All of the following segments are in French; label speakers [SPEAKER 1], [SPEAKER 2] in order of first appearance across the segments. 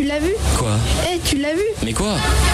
[SPEAKER 1] l'as vu?
[SPEAKER 2] Quoi?
[SPEAKER 1] Tu l'as vu?
[SPEAKER 2] Mais quoi?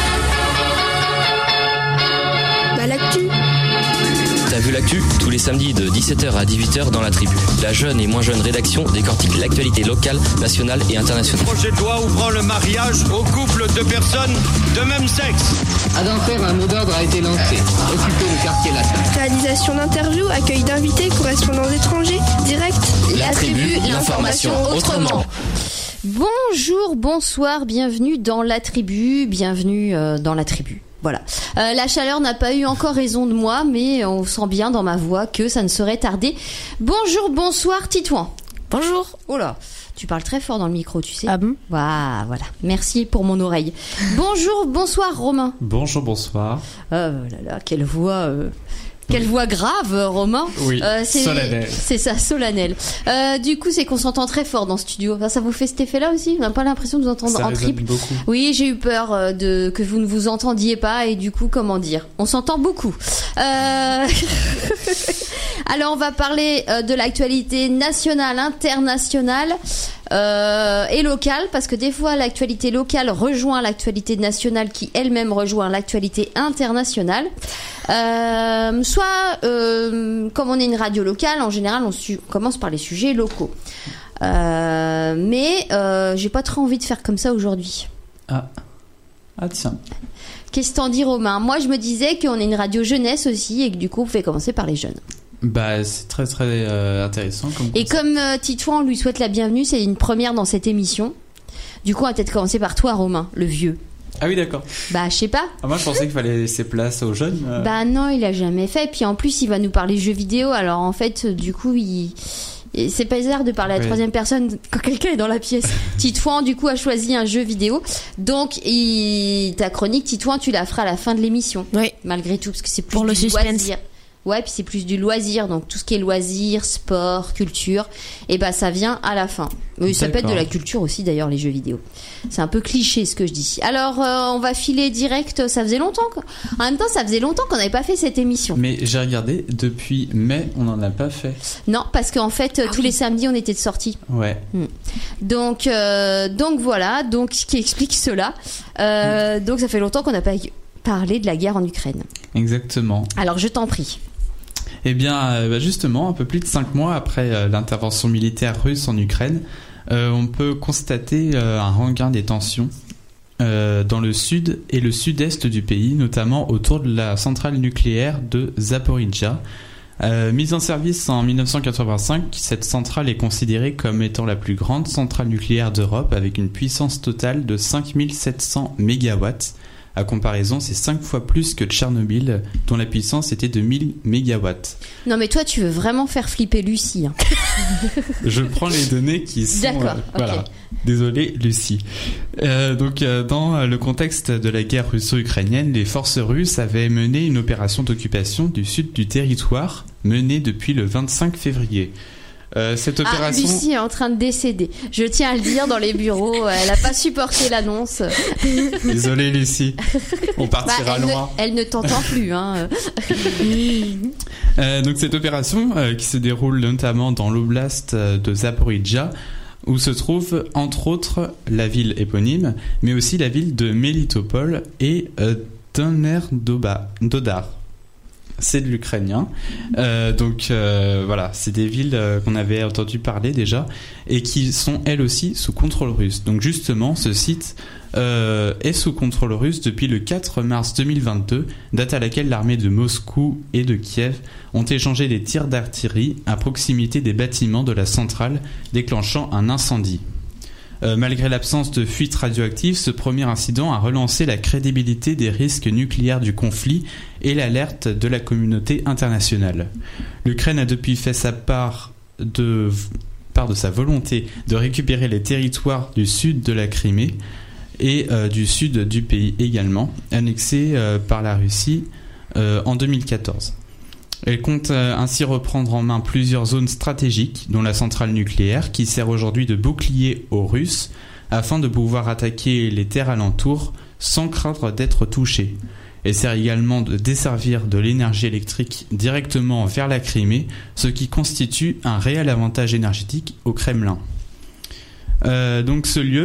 [SPEAKER 1] Bah l'actu.
[SPEAKER 2] T'as vu l'actu? Tous les samedis de 17h à 18h dans La Tribu. La jeune et moins jeune rédaction décortique l'actualité locale, nationale et internationale.
[SPEAKER 3] Le projet de loi ouvrant le mariage aux couples de personnes de même sexe.
[SPEAKER 4] À Dunfert, un mot d'ordre a été lancé. Occuper le quartier latin.
[SPEAKER 1] Réalisation d'interviews, accueil d'invités, correspondants étrangers, direct.
[SPEAKER 2] La Tribu, l'information autrement.
[SPEAKER 5] Bonjour, bonsoir, bienvenue dans La Tribu, bienvenue dans La Tribu. Voilà. La chaleur n'a pas eu encore raison de moi, mais on sent bien dans ma voix que ça ne saurait tarder. Bonjour, bonsoir, Titouan.
[SPEAKER 6] Bonjour.
[SPEAKER 5] Oh là, tu parles très fort dans le micro, tu sais.
[SPEAKER 6] Ah bon?
[SPEAKER 5] Voilà. Merci pour mon oreille. Bonjour, bonsoir, Romain.
[SPEAKER 7] Bonjour, bonsoir.
[SPEAKER 5] Oh là là, quelle voix... Quelle voix grave, Romain.
[SPEAKER 7] Oui, solennelle.
[SPEAKER 5] C'est ça, solennel. Du coup, c'est qu'on s'entend très fort dans ce studio. Enfin, ça vous fait cet effet-là aussi? On n'a pas l'impression de vous entendre
[SPEAKER 7] ça
[SPEAKER 5] en triple.
[SPEAKER 7] Beaucoup.
[SPEAKER 5] Oui, j'ai eu peur que vous ne vous entendiez pas et du coup, comment dire, on s'entend beaucoup. Alors, on va parler de l'actualité nationale, internationale et locale, parce que des fois, l'actualité locale rejoint l'actualité nationale qui elle-même rejoint l'actualité internationale. Comme on est une radio locale, en général, on commence par les sujets locaux. Mais j'ai pas trop envie de faire comme ça aujourd'hui.
[SPEAKER 7] Ah tiens.
[SPEAKER 5] Qu'est-ce que t'en dis, Romain? Moi, je me disais qu'on est une radio jeunesse aussi et que du coup, on pouvait commencer par les jeunes.
[SPEAKER 7] Bah, c'est très très intéressant.
[SPEAKER 5] Et comme Titouan, on lui souhaite la bienvenue, c'est une première dans cette émission. Du coup, on va peut-être commencer par toi, Romain, le vieux.
[SPEAKER 7] Ah oui, d'accord.
[SPEAKER 5] Bah, je sais pas.
[SPEAKER 7] Moi, je pensais qu'il fallait laisser place aux jeunes.
[SPEAKER 5] Bah non, il a jamais fait. Puis en plus, il va nous parler jeux vidéo. Alors en fait, du coup, c'est pas bizarre de parler à la troisième personne quand quelqu'un est dans la pièce. Titouan, du coup, a choisi un jeu vidéo. Donc, ta chronique, Titouan, tu la feras à la fin de l'émission.
[SPEAKER 6] Oui.
[SPEAKER 5] Malgré tout, parce que c'est plus
[SPEAKER 6] pour le suspense.
[SPEAKER 5] Loisir. Ouais, puis c'est plus du loisir, donc tout ce qui est loisir, sport, culture, et bah ça vient à la fin. Oui, ça peut être de la culture aussi d'ailleurs, les jeux vidéo. C'est un peu cliché ce que je dis. Alors on va filer direct, ça faisait longtemps. En même temps, ça faisait longtemps qu'on n'avait pas fait cette émission.
[SPEAKER 7] Mais j'ai regardé, depuis mai, on n'en a pas fait.
[SPEAKER 5] Non, parce qu'en fait, tous les samedis, on était de sortie.
[SPEAKER 7] Ouais.
[SPEAKER 5] Donc voilà, donc ce qui explique cela. Donc ça fait longtemps qu'on n'a pas parlé de la guerre en Ukraine.
[SPEAKER 7] Exactement.
[SPEAKER 5] Alors je t'en prie.
[SPEAKER 7] Eh bien, justement, un peu plus de 5 mois après l'intervention militaire russe en Ukraine, on peut constater un regain des tensions dans le sud et le sud-est du pays, notamment autour de la centrale nucléaire de Zaporijia. Mise en service en 1985, cette centrale est considérée comme étant la plus grande centrale nucléaire d'Europe avec une puissance totale de 5700 MW. À comparaison, c'est 5 fois plus que Tchernobyl, dont la puissance était de 1000 MW.
[SPEAKER 5] Non mais toi, tu veux vraiment faire flipper Lucie. Hein.
[SPEAKER 7] Je prends les données qui sont...
[SPEAKER 5] D'accord,
[SPEAKER 7] voilà.
[SPEAKER 5] Okay.
[SPEAKER 7] Désolé, Lucie. Dans le contexte de la guerre russo-ukrainienne, les forces russes avaient mené une opération d'occupation du sud du territoire, menée depuis le 25 février. Cette opération...
[SPEAKER 5] Lucie est en train de décéder. Je tiens à le dire dans les bureaux. Elle n'a pas supporté l'annonce.
[SPEAKER 7] Désolée, Lucie. On partira loin.
[SPEAKER 5] Elle ne t'entend plus. Hein.
[SPEAKER 7] Donc cette opération qui se déroule notamment dans l'oblast de Zaporijia, où se trouve entre autres la ville éponyme, mais aussi la ville de Melitopol et Dneprdodar. C'est de l'ukrainien. Voilà, c'est des villes qu'on avait entendu parler déjà et qui sont elles aussi sous contrôle russe. Donc justement, ce site est sous contrôle russe depuis le 4 mars 2022, date à laquelle l'armée de Moscou et de Kiev ont échangé des tirs d'artillerie à proximité des bâtiments de la centrale, déclenchant un incendie. Malgré l'absence de fuite radioactive, ce premier incident a relancé la crédibilité des risques nucléaires du conflit et l'alerte de la communauté internationale. L'Ukraine a depuis fait sa part de sa volonté de récupérer les territoires du sud de la Crimée et du sud du pays également, annexés par la Russie en 2014. Elle compte ainsi reprendre en main plusieurs zones stratégiques, dont la centrale nucléaire, qui sert aujourd'hui de bouclier aux Russes, afin de pouvoir attaquer les terres alentours sans craindre d'être touchée. Elle sert également de desservir de l'énergie électrique directement vers la Crimée, ce qui constitue un réel avantage énergétique au Kremlin. Donc ce lieu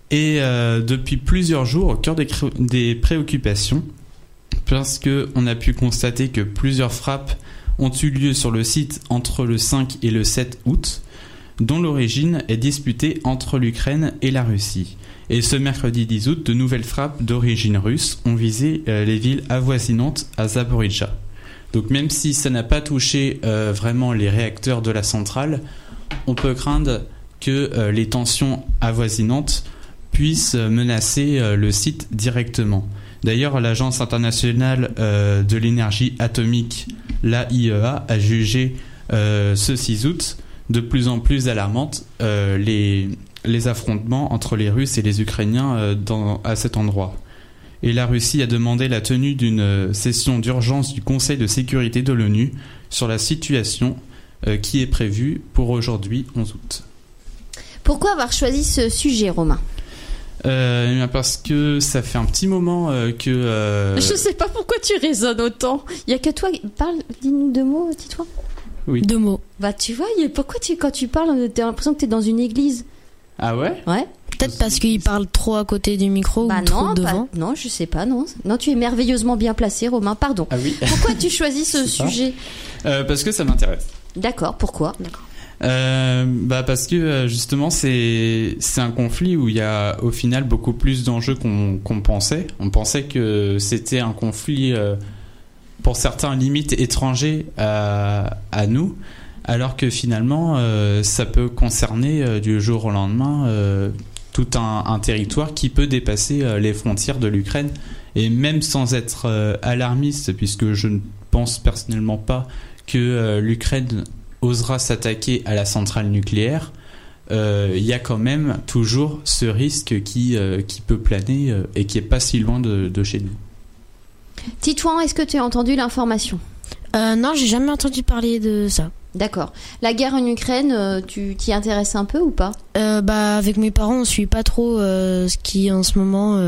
[SPEAKER 7] est depuis plusieurs jours au cœur des préoccupations, parce qu'on a pu constater que plusieurs frappes ont eu lieu sur le site entre le 5 et le 7 août, dont l'origine est disputée entre l'Ukraine et la Russie. Et ce mercredi 10 août, de nouvelles frappes d'origine russe ont visé les villes avoisinantes à Zaporijjia. Donc même si ça n'a pas touché vraiment les réacteurs de la centrale, on peut craindre que les tensions avoisinantes puissent menacer le site directement. D'ailleurs, l'Agence internationale de l'énergie atomique, l'AIEA, a jugé ce 6 août de plus en plus alarmante les affrontements entre les Russes et les Ukrainiens à cet endroit. Et la Russie a demandé la tenue d'une session d'urgence du Conseil de sécurité de l'ONU sur la situation qui est prévue pour aujourd'hui, 11 août.
[SPEAKER 5] Pourquoi avoir choisi ce sujet, Romain ?
[SPEAKER 7] Parce que ça fait un petit moment que...
[SPEAKER 5] Je sais pas pourquoi tu raisonnes autant. Il y a que toi. Dis-nous 2 mots, dis-toi.
[SPEAKER 7] Oui.
[SPEAKER 5] 2 mots. Bah tu vois, pourquoi quand tu parles, t'as l'impression que t'es dans une église.
[SPEAKER 7] Ah ouais ?
[SPEAKER 5] Ouais.
[SPEAKER 6] Peut-être parce qu'il parle trop à côté du micro ou trop devant.
[SPEAKER 5] Non, je sais pas, non. Non, tu es merveilleusement bien placé, Romain, pardon.
[SPEAKER 7] Ah oui.
[SPEAKER 5] Pourquoi tu choisis ce sujet ?
[SPEAKER 7] Parce que ça m'intéresse.
[SPEAKER 5] D'accord, pourquoi ? D'accord.
[SPEAKER 7] Parce que justement c'est un conflit où il y a au final beaucoup plus d'enjeux qu'on pensait. On pensait que c'était un conflit pour certains limite étranger à nous, alors que finalement ça peut concerner du jour au lendemain tout un territoire qui peut dépasser les frontières de l'Ukraine. Et même sans être alarmiste, puisque je ne pense personnellement pas que l'Ukraine osera s'attaquer à la centrale nucléaire, il y a quand même toujours ce risque qui peut planer et qui est pas si loin de chez nous.
[SPEAKER 5] Titouan, est-ce que tu as entendu l'information ?
[SPEAKER 6] Non, j'ai jamais entendu parler de ça.
[SPEAKER 5] D'accord. La guerre en Ukraine, tu t'y intéresses un peu ou pas ?
[SPEAKER 6] Avec mes parents, on suit pas trop ce qui en ce moment.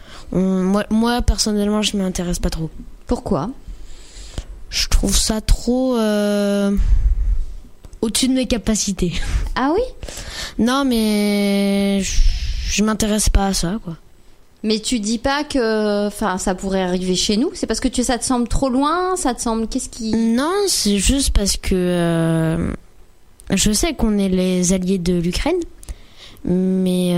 [SPEAKER 6] Moi, personnellement, je m'intéresse pas trop.
[SPEAKER 5] Pourquoi ?
[SPEAKER 6] Je trouve ça trop au-dessus de mes capacités.
[SPEAKER 5] Ah oui ?
[SPEAKER 6] Non, mais je m'intéresse pas à ça, quoi.
[SPEAKER 5] Mais tu dis pas que ça pourrait arriver chez nous ? C'est parce que ça te semble trop loin ? Ça te semble... Qu'est-ce qui...
[SPEAKER 6] Non, c'est juste parce que je sais qu'on est les alliés de l'Ukraine, mais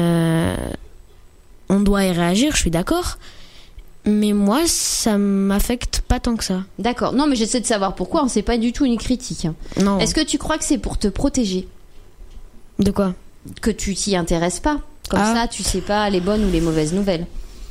[SPEAKER 6] on doit y réagir, je suis d'accord. Mais moi, ça m'affecte pas tant que ça.
[SPEAKER 5] D'accord. Non, mais j'essaie de savoir pourquoi. C'est pas du tout une critique.
[SPEAKER 6] Non.
[SPEAKER 5] Est-ce que tu crois que c'est pour te protéger ?
[SPEAKER 6] De quoi ? Que
[SPEAKER 5] tu t'y intéresses pas. Comme ça, tu sais pas les bonnes ou les mauvaises nouvelles.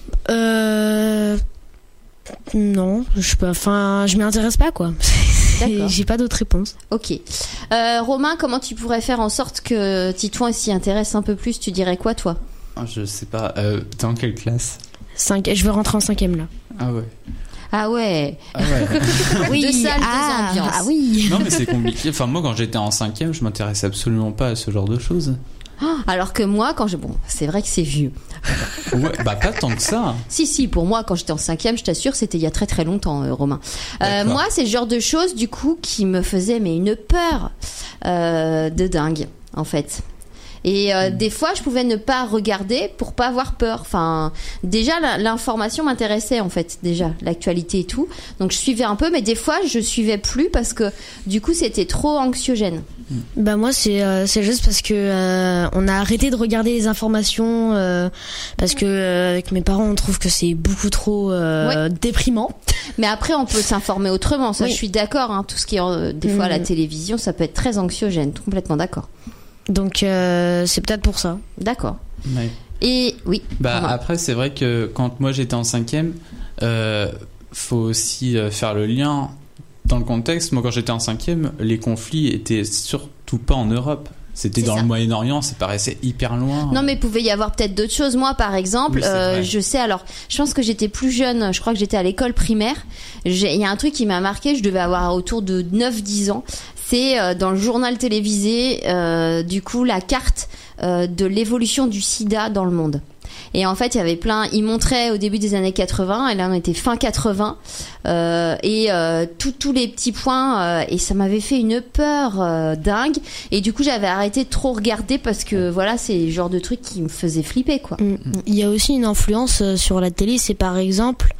[SPEAKER 6] Non, je m'y intéresse pas, quoi.
[SPEAKER 5] D'accord.
[SPEAKER 6] J'ai pas d'autre réponse.
[SPEAKER 5] Ok. Romain, comment tu pourrais faire en sorte que Titouan s'y intéresse un peu plus ? Tu dirais quoi, toi ?
[SPEAKER 7] Je sais pas. Dans quelle classe ?
[SPEAKER 6] 5. Je veux rentrer en 5e là.
[SPEAKER 7] Ah ouais.
[SPEAKER 5] Ah ouais.
[SPEAKER 7] Ah ouais.
[SPEAKER 5] Oui. 2 salles, 2 ambiances.
[SPEAKER 6] Ah oui.
[SPEAKER 7] Non mais c'est compliqué. Enfin moi quand j'étais en 5e, je m'intéressais absolument pas à ce genre de choses.
[SPEAKER 5] Alors que moi, c'est vrai que c'est vieux.
[SPEAKER 7] Ouais, pas tant que ça.
[SPEAKER 5] Si, pour moi, quand j'étais en 5e, je t'assure, c'était il y a très très longtemps, Romain. Moi, c'est le genre de choses, du coup, qui me faisait une peur de dingue, en fait. Et des fois, je pouvais ne pas regarder pour pas avoir peur. Enfin, déjà, l'information m'intéressait, en fait, déjà, l'actualité et tout. Donc, je suivais un peu, mais des fois, je suivais plus parce que, du coup, c'était trop anxiogène.
[SPEAKER 6] Moi, c'est juste parce que on a arrêté de regarder les informations parce que avec mes parents, on trouve que c'est beaucoup trop déprimant.
[SPEAKER 5] Mais après, on peut s'informer autrement. Ça, oui. Je suis d'accord. Tout ce qui est des fois à la télévision, ça peut être très anxiogène. Complètement d'accord.
[SPEAKER 6] Donc c'est peut-être pour ça.
[SPEAKER 5] D'accord.
[SPEAKER 7] Ouais.
[SPEAKER 5] Et oui.
[SPEAKER 7] Après c'est vrai que quand moi j'étais en 5e, faut aussi faire le lien dans le contexte. Moi quand j'étais en 5e, les conflits étaient surtout pas en Europe. C'était dans le Moyen-Orient, ça paraissait hyper loin.
[SPEAKER 5] Non, mais il pouvait y avoir peut-être d'autres choses. Moi, par exemple, je sais, alors, je pense que j'étais plus jeune, je crois que j'étais à l'école primaire. Il y a un truc qui m'a marqué, je devais avoir autour de 9-10 ans. C'est dans le journal télévisé, du coup, la carte de l'évolution du sida dans le monde. Et en fait, il y avait ils montraient au début des années 80, et là on était fin 80, tous les petits points, et ça m'avait fait une peur dingue. Et du coup, j'avais arrêté de trop regarder parce que voilà, c'est le genre de truc qui me faisait flipper, quoi.
[SPEAKER 6] Il y a aussi une influence sur la télé, c'est par exemple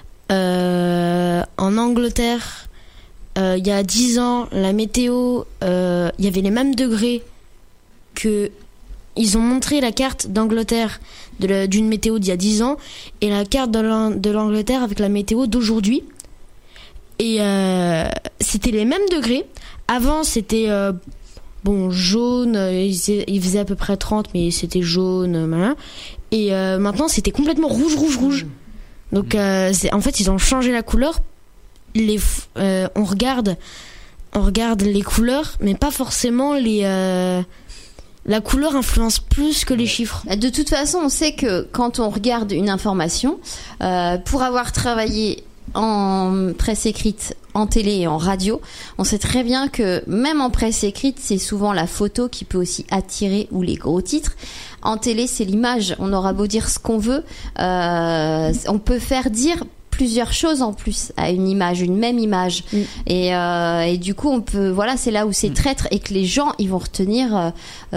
[SPEAKER 6] en Angleterre, il y a 10 ans, la météo, il y avait les mêmes degrés que. Ils ont montré la carte d'Angleterre d'une météo d'il y a 10 ans et la carte de l'Angleterre avec la météo d'aujourd'hui. Et c'était les mêmes degrés. Avant, c'était jaune, il faisait à peu près 30, mais c'était jaune, machin. Et maintenant, c'était complètement rouge. Donc, en fait, ils ont changé la couleur. On regarde les couleurs, mais pas forcément la couleur influence plus que les chiffres.
[SPEAKER 5] De toute façon, on sait que quand on regarde une information, pour avoir travaillé en presse écrite, en télé et en radio, on sait très bien que même en presse écrite, c'est souvent la photo qui peut aussi attirer, ou les gros titres. En télé, c'est l'image. On aura beau dire ce qu'on veut, on peut faire dire plusieurs choses en plus à une image, une même image. Et du coup, on peut, voilà, c'est là où c'est traître et que les gens, ils vont retenir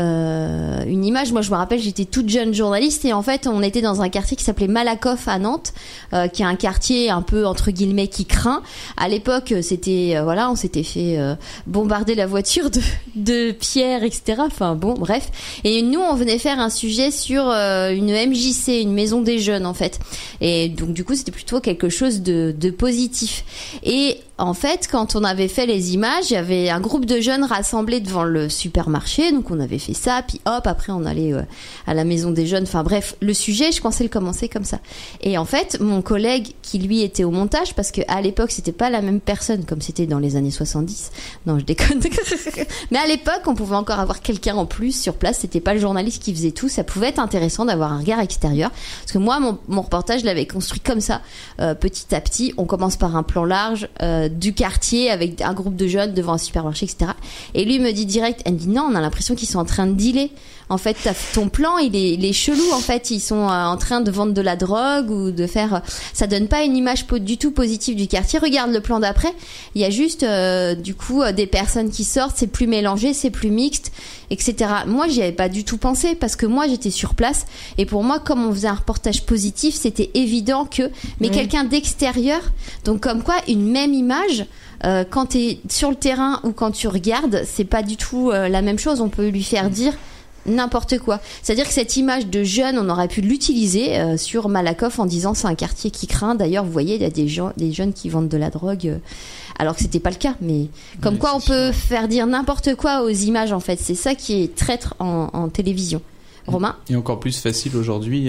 [SPEAKER 5] une image. Moi, je me rappelle, j'étais toute jeune journaliste et en fait, on était dans un quartier qui s'appelait Malakoff à Nantes, qui est un quartier un peu entre guillemets qui craint. À l'époque, c'était on s'était fait bombarder la voiture de pierres, etc. Enfin bon, bref. Et nous, on venait faire un sujet sur une MJC, une maison des jeunes en fait. Et donc du coup, c'était plutôt quelque chose de positif. Et en fait, quand on avait fait les images, il y avait un groupe de jeunes rassemblés devant le supermarché, donc on avait fait ça, puis hop, après on allait à la maison des jeunes, enfin bref, le sujet, je pensais le commencer comme ça. Et en fait, mon collègue qui lui était au montage, parce que à l'époque c'était pas la même personne comme c'était dans les années 70, non je déconne, mais à l'époque on pouvait encore avoir quelqu'un en plus sur place, c'était pas le journaliste qui faisait tout, ça pouvait être intéressant d'avoir un regard extérieur, parce que moi mon reportage je l'avais construit comme ça, petit à petit, on commence par un plan large du quartier avec un groupe de jeunes devant un supermarché, etc. Et lui me dit direct, elle me dit non, on a l'impression qu'ils sont en train de dealer. En fait, ton plan, il est chelou. En fait, ils sont en train de vendre de la drogue ou de faire. Ça donne pas une image du tout positive du quartier. Regarde le plan d'après. Il y a juste du coup des personnes qui sortent. C'est plus mélangé, c'est plus mixte, etc. Moi, j'y avais pas du tout pensé parce que moi, j'étais sur place et pour moi, comme on faisait un reportage positif, c'était évident que. Mais quelqu'un d'extérieur, donc comme quoi une même image. Quand t'es sur le terrain ou quand tu regardes, c'est pas du tout la même chose. On peut lui faire dire n'importe quoi. C'est-à-dire que cette image de jeune, on aurait pu l'utiliser sur Malakoff en disant c'est un quartier qui craint. D'ailleurs, vous voyez, il y a des jeunes qui vendent de la drogue, alors que c'était pas le cas. Mais comme quoi, on peut faire dire n'importe quoi aux images. En fait, c'est ça qui est traître en télévision. Romain ?
[SPEAKER 7] Et encore plus facile aujourd'hui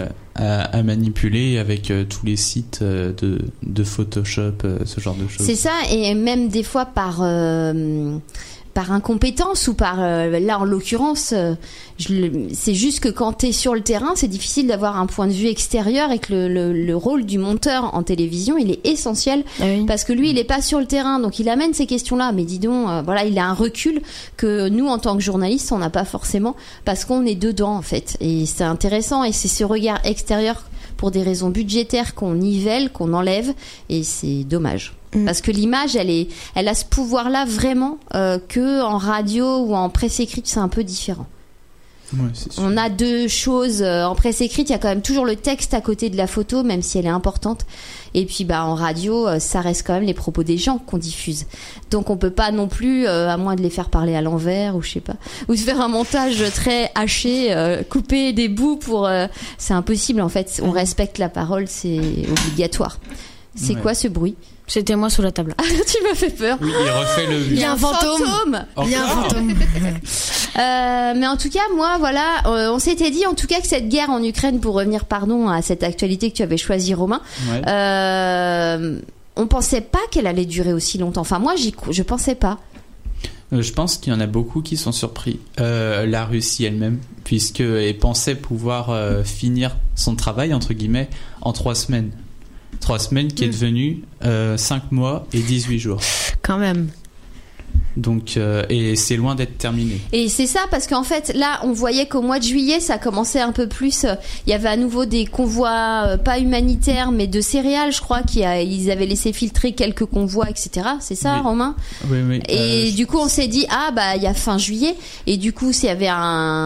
[SPEAKER 7] à manipuler avec tous les sites de Photoshop, ce genre de choses.
[SPEAKER 5] C'est ça, et même des fois par incompétence ou par là en l'occurrence c'est juste que quand t'es sur le terrain c'est difficile d'avoir un point de vue extérieur et que le rôle du monteur en télévision il est essentiel parce que lui il est pas sur le terrain donc il amène ces questions là mais dis donc voilà il a un recul que nous en tant que journalistes on n'a pas forcément parce qu'on est dedans en fait et c'est intéressant et c'est ce regard extérieur pour des raisons budgétaires qu'on nivelle, qu'on enlève et c'est dommage. Parce que l'image, elle a ce pouvoir-là vraiment que en radio ou en presse écrite, c'est un peu différent.
[SPEAKER 7] Ouais, c'est sûr.
[SPEAKER 5] On a deux choses en presse écrite, il y a quand même toujours le texte à côté de la photo, même si elle est importante. Et puis en radio, ça reste quand même les propos des gens qu'on diffuse. Donc on peut pas non plus, à moins de les faire parler à l'envers ou je sais pas, ou de faire un montage très haché, couper des bouts pour. C'est impossible en fait. On respecte la parole, c'est obligatoire. C'est quoi ce bruit ?
[SPEAKER 6] C'était moi sous la table.
[SPEAKER 5] Ah, tu m'as fait peur.
[SPEAKER 7] Oui, il refait le.
[SPEAKER 5] Il y a un fantôme.
[SPEAKER 7] Il y a un fantôme.
[SPEAKER 5] Mais en tout cas, moi, voilà, on s'était dit en tout cas que cette guerre en Ukraine, pour revenir, à cette actualité que tu avais choisie, Romain, on pensait pas qu'elle allait durer aussi longtemps. Enfin, moi, je pensais pas.
[SPEAKER 7] Je pense qu'il y en a beaucoup qui sont surpris. La Russie elle-même, puisqu'elle pensait pouvoir finir son travail, entre guillemets, en 3 semaines. 3 semaines qui est devenu 5 mois et 18 jours.
[SPEAKER 6] Quand même.
[SPEAKER 7] Donc, et c'est loin d'être terminé.
[SPEAKER 5] Et c'est ça, parce qu'en fait, là, on voyait qu'au mois de juillet, ça commençait un peu plus. Il y avait à nouveau des convois, pas humanitaires, mais de céréales, je crois, ils avaient laissé filtrer quelques convois, etc. C'est ça,
[SPEAKER 7] Oui.
[SPEAKER 5] Romain ?
[SPEAKER 7] Oui.
[SPEAKER 5] Et du coup, on s'est dit, il y a fin juillet. Et du coup, il y avait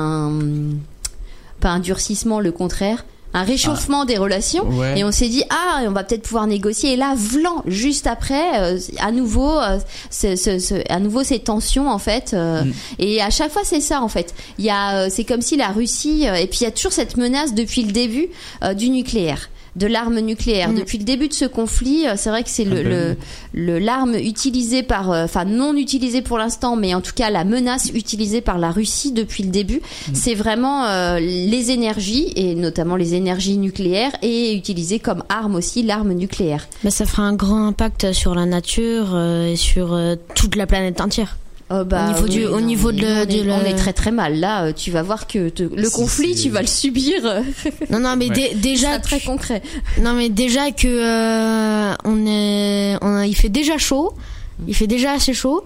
[SPEAKER 5] pas un durcissement, le contraire. Un réchauffement des relations.
[SPEAKER 7] Ouais.
[SPEAKER 5] Et on s'est dit, on va peut-être pouvoir négocier. Et là, vlan, juste après, à nouveau ces tensions, en fait. Et à chaque fois, c'est ça, en fait. C'est comme si la Russie, et puis il y a toujours cette menace depuis le début du nucléaire. De l'arme nucléaire. Depuis le début de ce conflit, c'est vrai que c'est l'arme utilisée non utilisée pour l'instant, mais en tout cas la menace utilisée par la Russie depuis le début, c'est vraiment les énergies, et notamment les énergies nucléaires, et utilisée comme arme aussi l'arme nucléaire.
[SPEAKER 6] Mais ça fera un grand impact sur la nature et sur toute la planète entière.
[SPEAKER 5] On est très très mal là. Tu vas voir que le conflit, tu vas le subir.
[SPEAKER 6] Non, mais déjà
[SPEAKER 5] très concret.
[SPEAKER 6] Non, mais déjà que il fait déjà chaud. Il fait déjà assez chaud.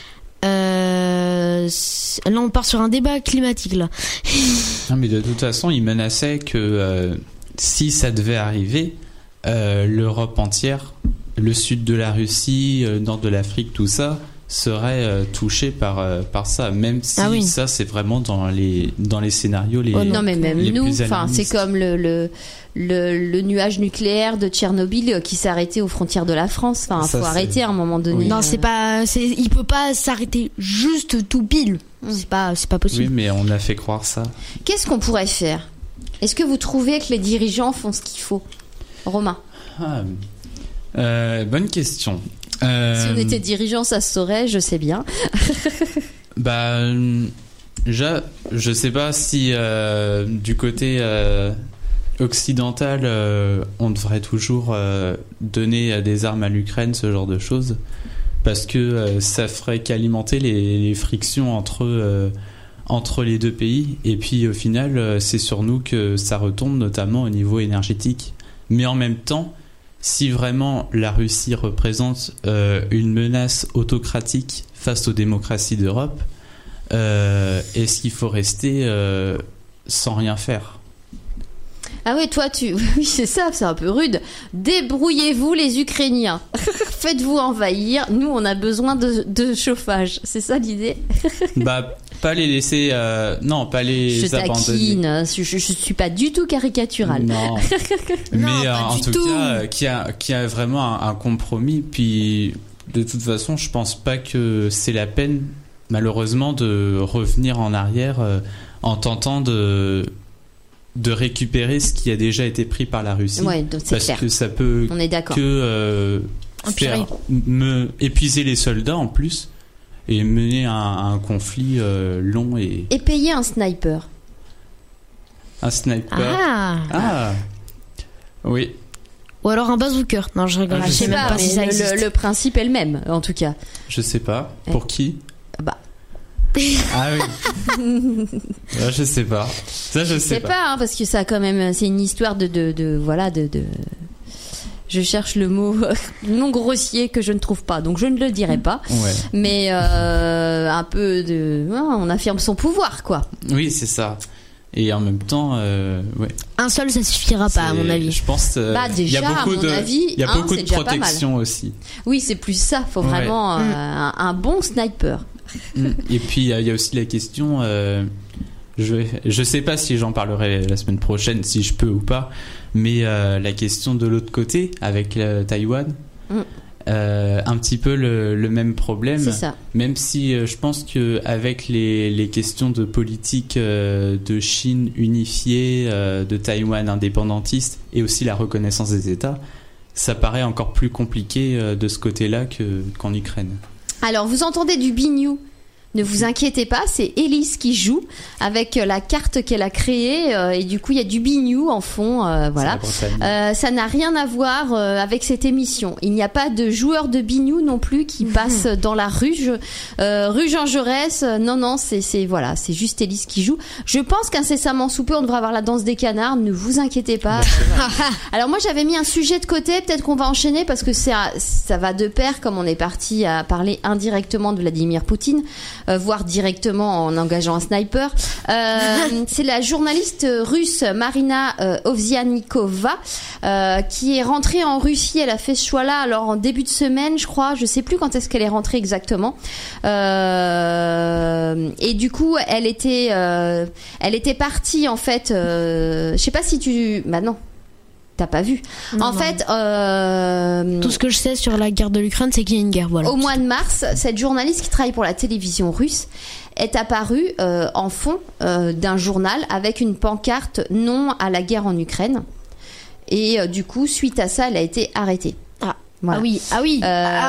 [SPEAKER 6] Là, on part sur un débat climatique là.
[SPEAKER 7] Non, mais de toute façon, il menaçait que si ça devait arriver, l'Europe entière, le sud de la Russie, le nord de l'Afrique, tout ça serait touché par ça, même si ça c'est vraiment dans les scénarios les
[SPEAKER 5] non, mais même
[SPEAKER 7] les
[SPEAKER 5] nous,
[SPEAKER 7] plus
[SPEAKER 5] c'est comme le nuage nucléaire de Tchernobyl qui s'est arrêté aux frontières de la France. Faut arrêter à un moment donné.
[SPEAKER 6] Non, il peut pas s'arrêter juste tout pile. C'est pas possible.
[SPEAKER 7] Oui, mais on a fait croire ça.
[SPEAKER 5] Qu'est-ce qu'on pourrait faire ? Est-ce que vous trouvez que les dirigeants font ce qu'il faut ? Romain.
[SPEAKER 7] Bonne question.
[SPEAKER 5] Si on était dirigeant, ça se saurait, je sais bien.
[SPEAKER 7] Je sais pas si du côté occidental, on devrait toujours donner des armes à l'Ukraine, ce genre de choses, parce que ça ferait qu'alimenter les frictions entre les deux pays, et puis au final, c'est sur nous que ça retombe, notamment au niveau énergétique. Mais en même temps, si vraiment la Russie représente une menace autocratique face aux démocraties d'Europe, est-ce qu'il faut rester sans rien faire ?
[SPEAKER 5] Ah oui, toi, oui, c'est ça, c'est un peu rude. Débrouillez-vous les Ukrainiens. Faites-vous envahir. Nous, on a besoin de chauffage. C'est ça l'idée ?
[SPEAKER 7] Pas les laisser... pas les abandonner.
[SPEAKER 5] Je taquine, je suis pas du tout caricaturale.
[SPEAKER 7] Non. Mais en tout cas, qu'il y a vraiment un compromis. Puis, de toute façon, je pense pas que c'est la peine, malheureusement, de revenir en arrière en tentant de récupérer ce qui a déjà été pris par la Russie.
[SPEAKER 5] Ouais, donc c'est clair.
[SPEAKER 7] Parce que ça peut
[SPEAKER 5] on est d'accord.
[SPEAKER 7] Épuiser les soldats en plus et mener un conflit long et
[SPEAKER 5] payer un sniper.
[SPEAKER 7] Un sniper. Oui.
[SPEAKER 6] Ou alors un bazooker. Non, je rigole.
[SPEAKER 5] Je sais même pas si ça existe. Le principe est le même, en tout cas.
[SPEAKER 7] Je sais pas. Pour qui ? Ah oui. Je sais pas. Ça, je sais pas.
[SPEAKER 5] Parce que ça, quand même, c'est une histoire de je cherche le mot non grossier que je ne trouve pas, donc je ne le dirai pas.
[SPEAKER 7] Ouais.
[SPEAKER 5] Mais un peu on affirme son pouvoir, quoi.
[SPEAKER 7] Oui, c'est ça. Et en même temps,
[SPEAKER 6] un seul, ça suffira pas, à mon avis.
[SPEAKER 7] Je pense.
[SPEAKER 5] Déjà,
[SPEAKER 7] il y a beaucoup de protection aussi.
[SPEAKER 5] Oui, c'est plus ça. Faut vraiment un bon sniper.
[SPEAKER 7] Et puis il y a aussi la question. Je sais pas si j'en parlerai la semaine prochaine, si je peux ou pas, mais la question de l'autre côté avec Taïwan. Un petit peu le même problème.
[SPEAKER 5] C'est ça.
[SPEAKER 7] Même si je pense qu'avec les questions de politique de Chine unifiée, de Taïwan indépendantiste et aussi la reconnaissance des États, ça paraît encore plus compliqué de ce côté-là qu'en Ukraine.
[SPEAKER 5] Alors, vous entendez du bignou Ne vous inquiétez pas, c'est Élise qui joue avec la carte qu'elle a créée et du coup il y a du bignou en fond, voilà. Ça n'a rien à voir avec cette émission. Il n'y a pas de joueur de bignou non plus qui passe dans la rue Jean Jaurès. Non, c'est voilà, c'est juste Élise qui joue. Je pense qu'incessamment sous peu on devrait avoir la danse des canards. Ne vous inquiétez pas. Alors moi j'avais mis un sujet de côté, peut-être qu'on va enchaîner parce que ça va de pair comme on est parti à parler indirectement de Vladimir Poutine. Voire directement en engageant un sniper. C'est la journaliste russe Marina Ovsianikova qui est rentrée en Russie. Elle a fait ce choix-là alors en début de semaine, je crois. Je sais plus quand est-ce qu'elle est rentrée exactement. Et du coup, elle était partie en fait. Je sais pas si tu. Bah non. T'as pas vu. En fait,
[SPEAKER 6] tout ce que je sais sur la guerre de l'Ukraine, c'est qu'il y a une guerre. Voilà.
[SPEAKER 5] Au mois de mars, cette journaliste qui travaille pour la télévision russe est apparue en fond d'un journal avec une pancarte non à la guerre en Ukraine. Et du coup, suite à ça, elle a été arrêtée. Voilà.
[SPEAKER 6] Ah oui.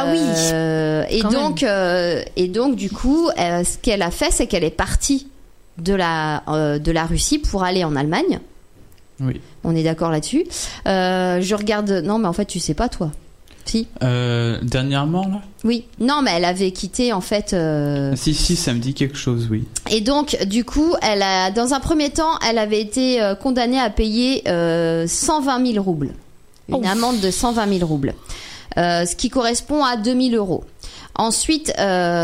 [SPEAKER 5] Et donc, du coup, ce qu'elle a fait, c'est qu'elle est partie de la Russie pour aller en Allemagne.
[SPEAKER 7] Oui.
[SPEAKER 5] On est d'accord là-dessus. Je regarde. Non, mais en fait, tu sais pas, toi. Si.
[SPEAKER 7] Dernièrement, là.
[SPEAKER 5] Oui. Non, mais elle avait quitté, en fait.
[SPEAKER 7] Si, ça me dit quelque chose, oui.
[SPEAKER 5] Et donc, du coup, dans un premier temps, elle avait été condamnée à payer 120 000 roubles. Une amende de 120 000 roubles. Ce qui correspond à 2 000 euros. Ensuite,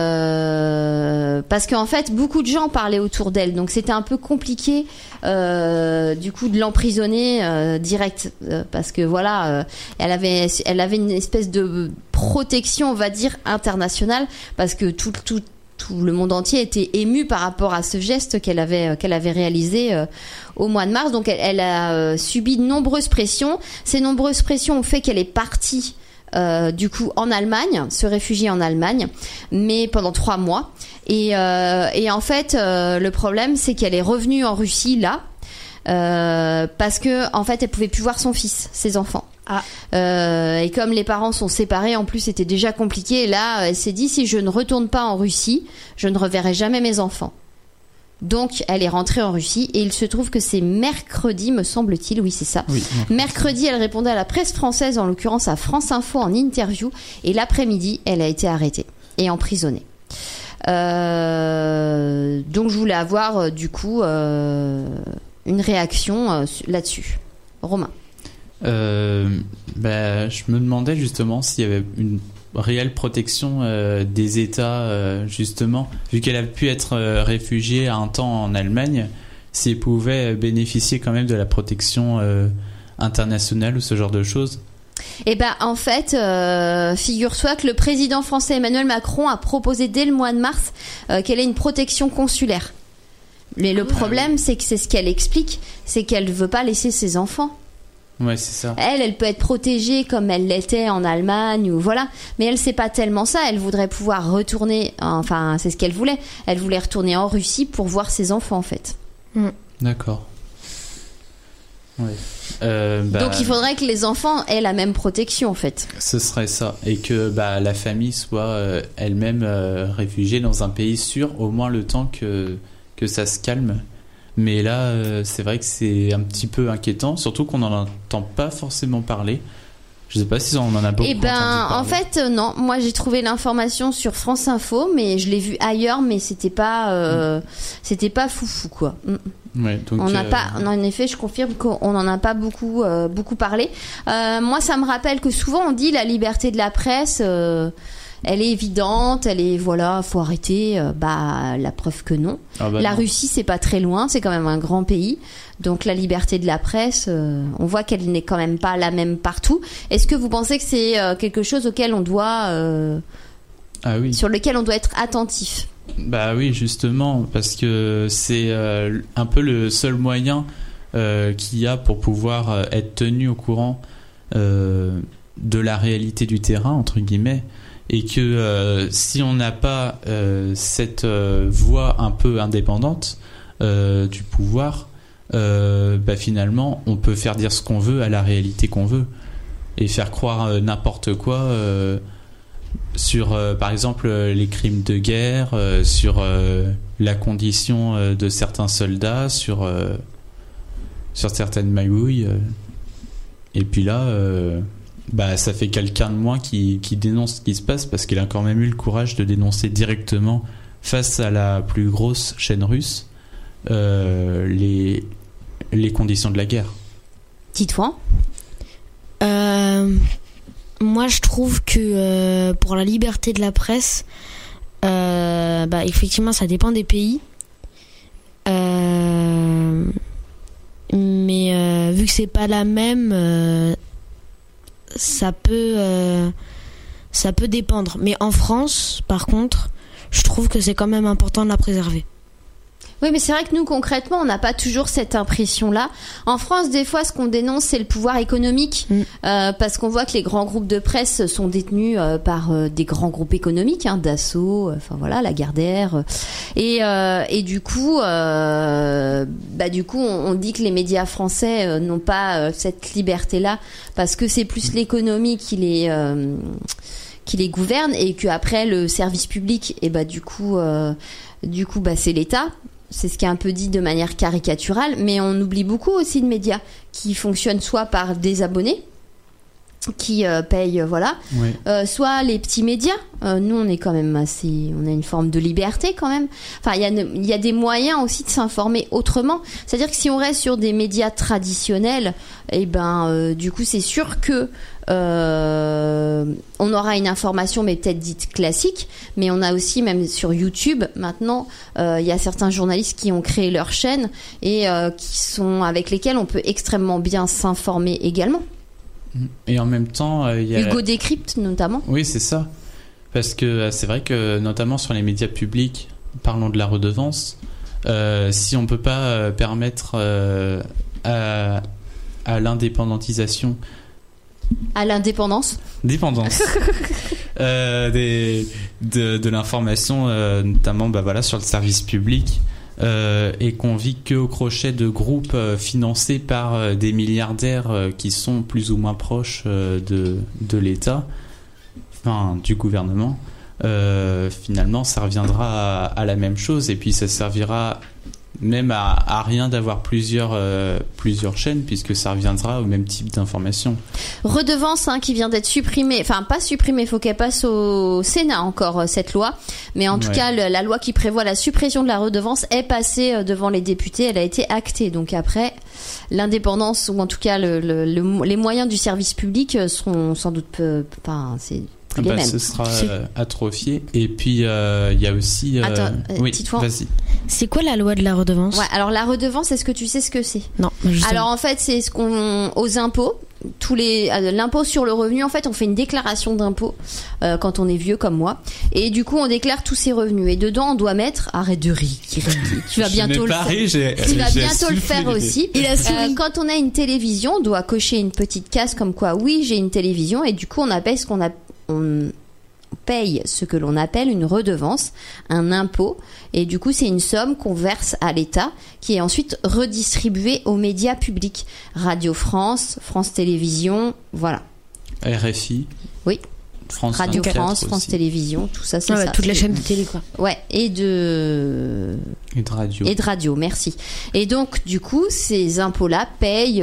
[SPEAKER 5] parce qu'en fait, beaucoup de gens parlaient autour d'elle, donc c'était un peu compliqué, du coup, de l'emprisonner direct, parce que voilà, elle avait une espèce de protection, on va dire, internationale, parce que tout le monde entier était ému par rapport à ce geste qu'elle avait réalisé au mois de mars. Donc, elle a subi de nombreuses pressions. Ces nombreuses pressions ont fait qu'elle est partie. Du coup en Allemagne, se réfugier en Allemagne, mais pendant 3 mois. Et en fait, le problème, c'est qu'elle est revenue en Russie là, parce que en fait, elle pouvait plus voir son fils, ses enfants. Et comme les parents sont séparés, en plus, c'était déjà compliqué. Et là, elle s'est dit, si je ne retourne pas en Russie, je ne reverrai jamais mes enfants. Donc, elle est rentrée en Russie et il se trouve que c'est mercredi, me semble-t-il, oui c'est ça. Oui, mercredi, elle répondait à la presse française, en l'occurrence à France Info en interview, et l'après-midi, elle a été arrêtée et emprisonnée. Donc, je voulais avoir du coup une réaction là-dessus. Romain.
[SPEAKER 7] Je me demandais justement s'il y avait une réelle protection des États, justement, vu qu'elle a pu être réfugiée à un temps en Allemagne, s'ils pouvaient bénéficier quand même de la protection internationale ou ce genre de choses.
[SPEAKER 5] Eh ben, en fait, figure-toi que le président français Emmanuel Macron a proposé dès le mois de mars qu'elle ait une protection consulaire. Mais le problème, c'est que c'est ce qu'elle explique, c'est qu'elle ne veut pas laisser ses enfants.
[SPEAKER 7] Ouais, c'est ça.
[SPEAKER 5] Elle peut être protégée comme elle l'était en Allemagne ou voilà, mais elle c'est pas tellement ça. Elle voudrait pouvoir retourner, enfin c'est ce qu'elle voulait. Elle voulait retourner en Russie pour voir ses enfants en fait.
[SPEAKER 7] D'accord. Ouais.
[SPEAKER 5] Donc il faudrait que les enfants aient la même protection en fait.
[SPEAKER 7] Ce serait ça, et que la famille soit elle-même réfugiée dans un pays sûr, au moins le temps que ça se calme. Mais là, c'est vrai que c'est un petit peu inquiétant, surtout qu'on n'en entend pas forcément parler. Je sais pas si on en a beaucoup entendu parler.
[SPEAKER 5] En fait, non. Moi, j'ai trouvé l'information sur France Info, mais je l'ai vue ailleurs, mais c'était pas foufou, quoi.
[SPEAKER 7] Ouais, donc
[SPEAKER 5] on n'a pas, en effet, je confirme qu'on n'en a pas beaucoup parlé. Moi, ça me rappelle que souvent on dit la liberté de la presse. Elle est évidente, faut arrêter. La preuve que non. La Russie, c'est pas très loin, c'est quand même un grand pays. Donc la liberté de la presse, on voit qu'elle n'est quand même pas la même partout. Est-ce que vous pensez que c'est quelque chose auquel on doit, sur lequel on doit être attentif ?
[SPEAKER 7] Bah oui, justement, parce que c'est un peu le seul moyen qu'il y a pour pouvoir être tenu au courant de la réalité du terrain, entre guillemets. Et que si on n'a pas cette voix un peu indépendante du pouvoir, finalement on peut faire dire ce qu'on veut à la réalité qu'on veut et faire croire n'importe quoi sur par exemple les crimes de guerre, sur la condition de certains soldats, sur certaines magouilles. Et puis là, ça fait quelqu'un de moins qui dénonce ce qui se passe, parce qu'il a quand même eu le courage de dénoncer directement face à la plus grosse chaîne russe les conditions de la guerre.
[SPEAKER 5] Dites-moi.
[SPEAKER 6] Moi, je trouve que pour la liberté de la presse, effectivement, ça dépend des pays. Mais vu que c'est pas la même, ça peut dépendre. Mais en France, par contre, je trouve que c'est quand même important de la préserver.
[SPEAKER 5] Oui, mais c'est vrai que nous, concrètement, on n'a pas toujours cette impression-là. En France, des fois, ce qu'on dénonce, c'est le pouvoir économique, parce qu'on voit que les grands groupes de presse sont détenus par des grands groupes économiques, Dassault, Lagardère, et du coup, on dit que les médias français n'ont pas cette liberté-là, parce que c'est plus l'économie qui les gouverne, et qu'après le service public, c'est l'État. C'est ce qui est un peu dit de manière caricaturale, mais on oublie beaucoup aussi de médias qui fonctionnent soit par des abonnés qui payent, soit les petits médias. Nous, on est quand même on a une forme de liberté quand même. Enfin, il y a des moyens aussi de s'informer autrement. C'est-à-dire que si on reste sur des médias traditionnels, du coup, c'est sûr que on aura une information, mais peut-être dite classique, mais on a aussi, même sur YouTube maintenant, il y a certains journalistes qui ont créé leur chaîne et avec lesquels on peut extrêmement bien s'informer également.
[SPEAKER 7] Et en même temps, il y a
[SPEAKER 5] Hugo Décrypte notamment. Oui,
[SPEAKER 7] c'est ça. Parce que c'est vrai que notamment sur les médias publics, parlons de la redevance, si on peut pas permettre à l'indépendantisation,
[SPEAKER 5] à l'indépendance
[SPEAKER 7] de l'information, notamment sur le service public, et qu'on vit que au crochet de groupes financés par des milliardaires qui sont plus ou moins proches de l'État, du gouvernement, finalement ça reviendra à la même chose, et puis ça servira même à rien d'avoir plusieurs chaînes, puisque ça reviendra au même type d'information.
[SPEAKER 5] Redevance qui vient d'être supprimée, enfin pas supprimée, il faut qu'elle passe au Sénat encore, cette loi, mais en tout cas la loi qui prévoit la suppression de la redevance est passée devant les députés, elle a été actée. Donc après, l'indépendance, ou en tout cas les moyens du service public seront sans doute c'est les mêmes.
[SPEAKER 7] Ce sera atrophié. Et puis il y a aussi
[SPEAKER 5] petite fois.
[SPEAKER 7] Vas-y.
[SPEAKER 6] C'est quoi la loi de la redevance ?
[SPEAKER 5] Alors la redevance, est-ce que tu sais ce que c'est ?
[SPEAKER 6] Non.
[SPEAKER 5] Alors en fait, c'est ce qu'on aux impôts, l'impôt sur le revenu. En fait, on fait une déclaration d'impôt quand on est vieux comme moi, et du coup on déclare tous ses revenus, et dedans on doit mettre, arrête de rire, tu vas bientôt le faire. Tu vas bientôt le faire aussi. Quand on a une télévision, on doit cocher une petite case comme quoi oui, j'ai une télévision, et du coup on appelle on paye ce que l'on appelle une redevance, un impôt, et du coup c'est une somme qu'on verse à l'État, qui est ensuite redistribuée aux médias publics, Radio France, France Télévisions, voilà.
[SPEAKER 7] RFI.
[SPEAKER 5] Oui. Radio
[SPEAKER 7] 24
[SPEAKER 5] France,
[SPEAKER 7] aussi.
[SPEAKER 5] France Télévisions, tout ça, c'est ça.
[SPEAKER 6] Toutes les chaînes de télé, quoi.
[SPEAKER 5] Ouais, et de
[SPEAKER 7] radio.
[SPEAKER 5] Et de radio, merci. Et donc du coup ces impôts-là payent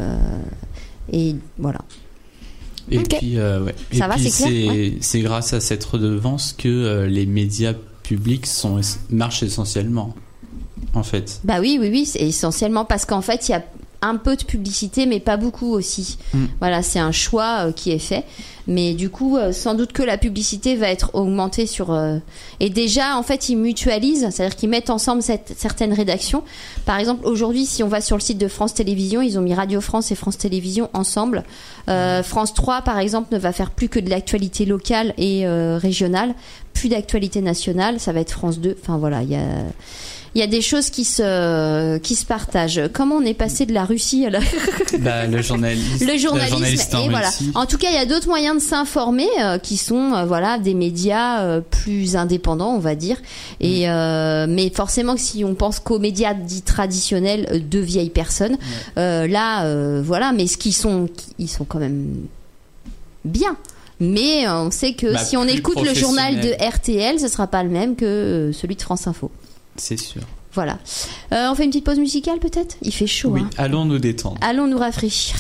[SPEAKER 5] et voilà.
[SPEAKER 7] Et puis,
[SPEAKER 5] Ça va, c'est clair.
[SPEAKER 7] C'est grâce à cette redevance que les médias publics marchent essentiellement, en fait.
[SPEAKER 5] Bah oui, c'est essentiellement parce qu'en fait, il y a un peu de publicité, mais pas beaucoup aussi. Voilà, c'est un choix qui est fait. Mais du coup, sans doute que la publicité va être augmentée sur... Et déjà, en fait, ils mutualisent, c'est-à-dire qu'ils mettent ensemble certaines rédactions. Par exemple, aujourd'hui, si on va sur le site de France Télévisions, ils ont mis Radio France et France Télévisions ensemble. France 3, par exemple, ne va faire plus que de l'actualité locale et régionale, plus d'actualité nationale, ça va être France 2. Enfin voilà, il y a des choses qui se partagent. Comment on est passé de la Russie à
[SPEAKER 7] le journalisme
[SPEAKER 5] et voilà. En tout cas, il y a d'autres moyens de s'informer qui sont des médias plus indépendants, on va dire. Et mais forcément, si on pense qu'aux médias dits traditionnels de vieilles personnes, mais ils sont quand même bien. Mais on sait que si on
[SPEAKER 7] plus
[SPEAKER 5] écoute le journal de
[SPEAKER 7] professionnel.
[SPEAKER 5] RTL, ce sera pas le même que celui de France Info.
[SPEAKER 7] C'est sûr.
[SPEAKER 5] Voilà. On fait une petite pause musicale peut-être ? Il fait chaud.
[SPEAKER 7] Oui,
[SPEAKER 5] Hein.
[SPEAKER 7] allons nous détendre.
[SPEAKER 5] Allons nous rafraîchir.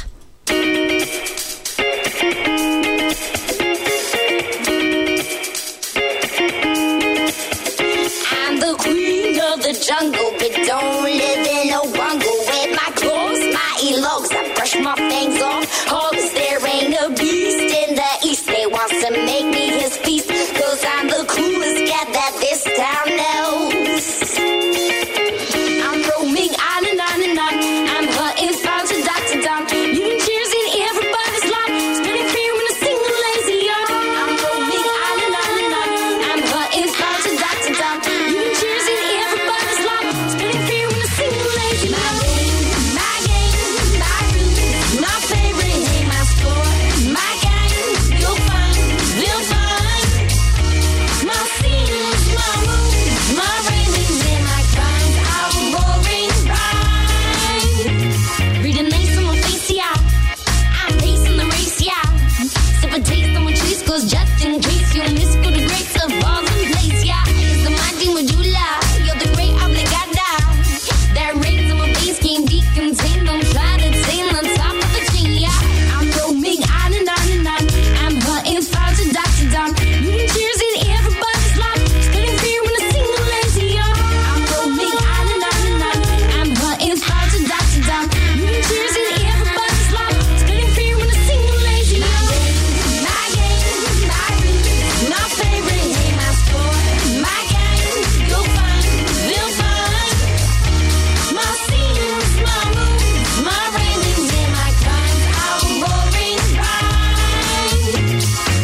[SPEAKER 8] I'm the queen of the jungle, but don't live in a bungle. With my claws, my elogs, I brush my fangs off. Hogs, there ain't a beast in the east. They wants to make me his feast, 'cause I'm the coolest cat that this town knows. I'm roaming on and on and on. I'm hunting found to Dr. Don. Leaving tears in everybody's life, spinning fear in a single lazy yarn. I'm roaming on and on and on. I'm hunting found to Dr. Don. Leaving tears in everybody's life, spinning fear in a single lazy yarn. My game, my route, my favorite name, my score, my game, you'll find, they'll find. My scenes, my moves, my railings and my crimes, I'm roaring rhyme. Read a name on my face, yeah. I'm pacing the race, yeah. Sip a taste on my trees, 'cause just in case you miss, go the grace of all in place, yeah. It's the mighty medulla, you're the great obligada. That reigns on my base can't be contained. Don't try to tame on top of the chain, yeah. I'm roaming on and on and on. I'm hunting far to Dr. Don. Leaving tears in everybody's life, spinning fear in a single lazy yarn. I'm roaming on and on and on. I'm hunting far to Dr. Don. Leaving tears in everybody's life, spinning fear in a single lazy yarn. My game, my route, my favorite name, my score, my game, you'll find, they'll find. My scenes, my moves, my railings and my crimes, I'm roaring rhyme.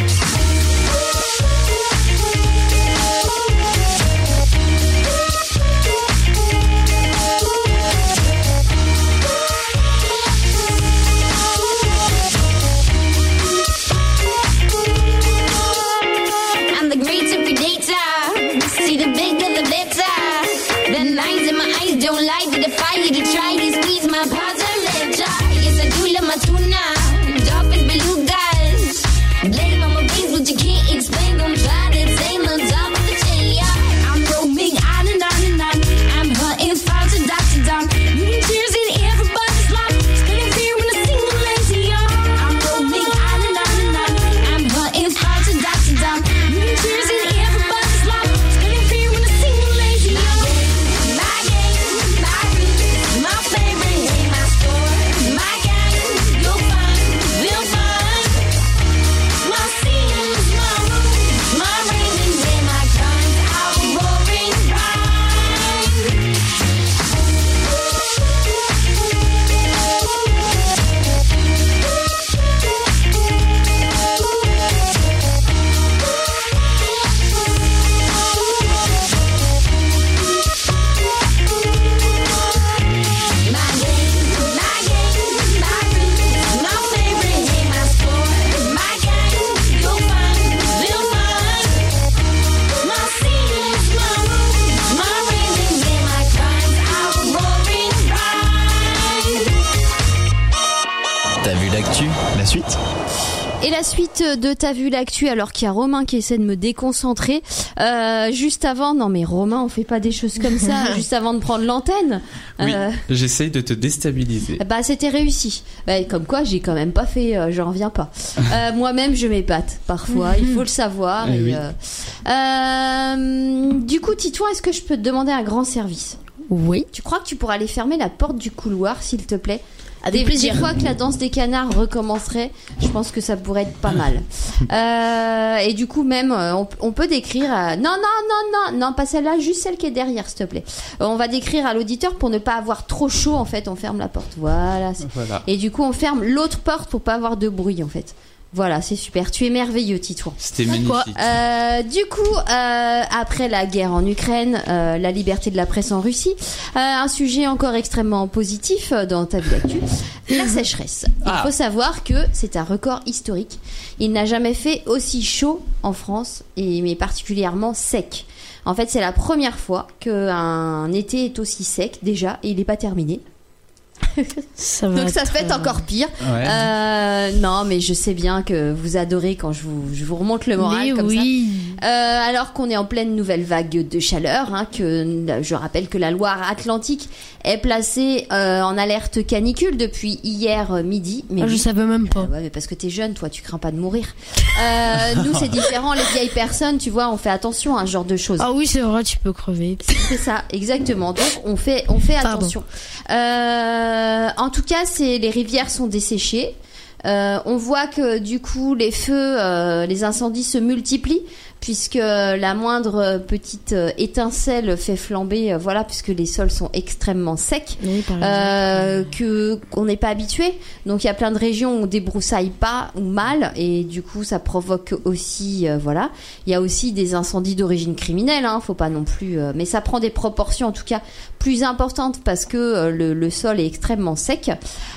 [SPEAKER 8] I'm the great predator. See the bigger the better. The lines in my eyes don't lie to defy you to try to squeeze my paws and let dry. Yes, I do love my tuna, dolphins, belugas. Blame on my veins, but you can't explain. Don't try to tame on top of the chain. Yeah, I'm roaming on and on and on. I'm hunting far to Dr. Don. Leaving tears in everybody's life, spinning fear in a single lazy yarn. I'm roaming on and on and on. I'm hunting far to Dr. Don. Leaving tears in everybody's life, spinning fear in a single lazy yarn. My game, my route, my favorite name, my score, my game, you'll find, they'll find. My scenes, my moves, my railings and my crimes, I'm roaring rhyme. My game, my route, my favorite name, my score, my game, you'll find, they'll find. My scenes, my moves, my railings and my crimes, I'm roaring rhyme.
[SPEAKER 2] T'as vu l'actu ?
[SPEAKER 9] La suite.
[SPEAKER 5] Et la suite de T'as vu l'actu, alors qu'il y a Romain qui essaie de me déconcentrer. Juste avant, non mais Romain, on fait pas des choses comme ça, juste avant de prendre l'antenne.
[SPEAKER 7] Oui, j'essaye de te déstabiliser.
[SPEAKER 5] Bah c'était réussi. Bah, comme quoi j'ai quand même pas fait, j'en reviens pas. Moi-même je m'épate parfois, il faut le savoir.
[SPEAKER 7] Eh
[SPEAKER 5] Et,
[SPEAKER 7] oui.
[SPEAKER 5] du coup Titouan, est-ce que je peux te demander un grand service ?
[SPEAKER 6] Oui.
[SPEAKER 5] Tu crois que tu pourras aller fermer la porte du couloir s'il te plaît ?
[SPEAKER 6] Avec plaisir.
[SPEAKER 5] Des fois que la danse des canards recommencerait, je pense que ça pourrait être pas mal. Et du coup même, on peut décrire... Non, pas celle-là, juste celle qui est derrière, s'il te plaît. On va décrire à l'auditeur pour ne pas avoir trop chaud, en fait, on ferme la porte. Voilà. Et du coup, on ferme l'autre porte pour pas avoir de bruit, en fait. Voilà, c'est super. Tu es merveilleux, Titouan.
[SPEAKER 7] C'était magnifique.
[SPEAKER 5] Du coup, après la guerre en Ukraine, la liberté de la presse en Russie, un sujet encore extrêmement positif dans T'as vu l'actu, la sécheresse. Il faut savoir que c'est un record historique. Il n'a jamais fait aussi chaud en France, mais particulièrement sec. En fait, c'est la première fois qu'un été est aussi sec déjà, et il n'est pas terminé.
[SPEAKER 6] Ça va
[SPEAKER 5] Donc ça
[SPEAKER 6] être,
[SPEAKER 5] fait encore pire.
[SPEAKER 7] Ouais.
[SPEAKER 5] Non, mais je sais bien que vous adorez quand je vous remonte le moral
[SPEAKER 6] Mais
[SPEAKER 5] comme
[SPEAKER 6] oui.
[SPEAKER 5] ça. Alors qu'on est en pleine nouvelle vague de chaleur, que je rappelle que la Loire-Atlantique est placée en alerte canicule depuis hier midi. Mais
[SPEAKER 6] Je savais même pas.
[SPEAKER 5] ouais, mais parce que t'es jeune, toi, tu crains pas de mourir. Nous, c'est différent. Les vieilles personnes, tu vois, on fait attention à ce genre de choses.
[SPEAKER 6] Ah oui, c'est vrai, tu peux crever.
[SPEAKER 5] C'est ça, exactement. Donc on fait
[SPEAKER 6] Pardon.
[SPEAKER 5] attention. En tout cas, les rivières sont desséchées. On voit que du coup les feux, les incendies se multiplient puisque la moindre petite étincelle fait flamber, voilà, puisque les sols sont extrêmement secs,
[SPEAKER 6] Oui, par exemple.
[SPEAKER 5] qu'on n'est pas habitué. Donc il y a plein de régions où on débroussaille pas ou mal, et du coup ça provoque aussi, voilà. Il y a aussi des incendies d'origine criminelle, hein, faut pas non plus, mais ça prend des proportions en tout cas plus importantes parce que le sol est extrêmement sec.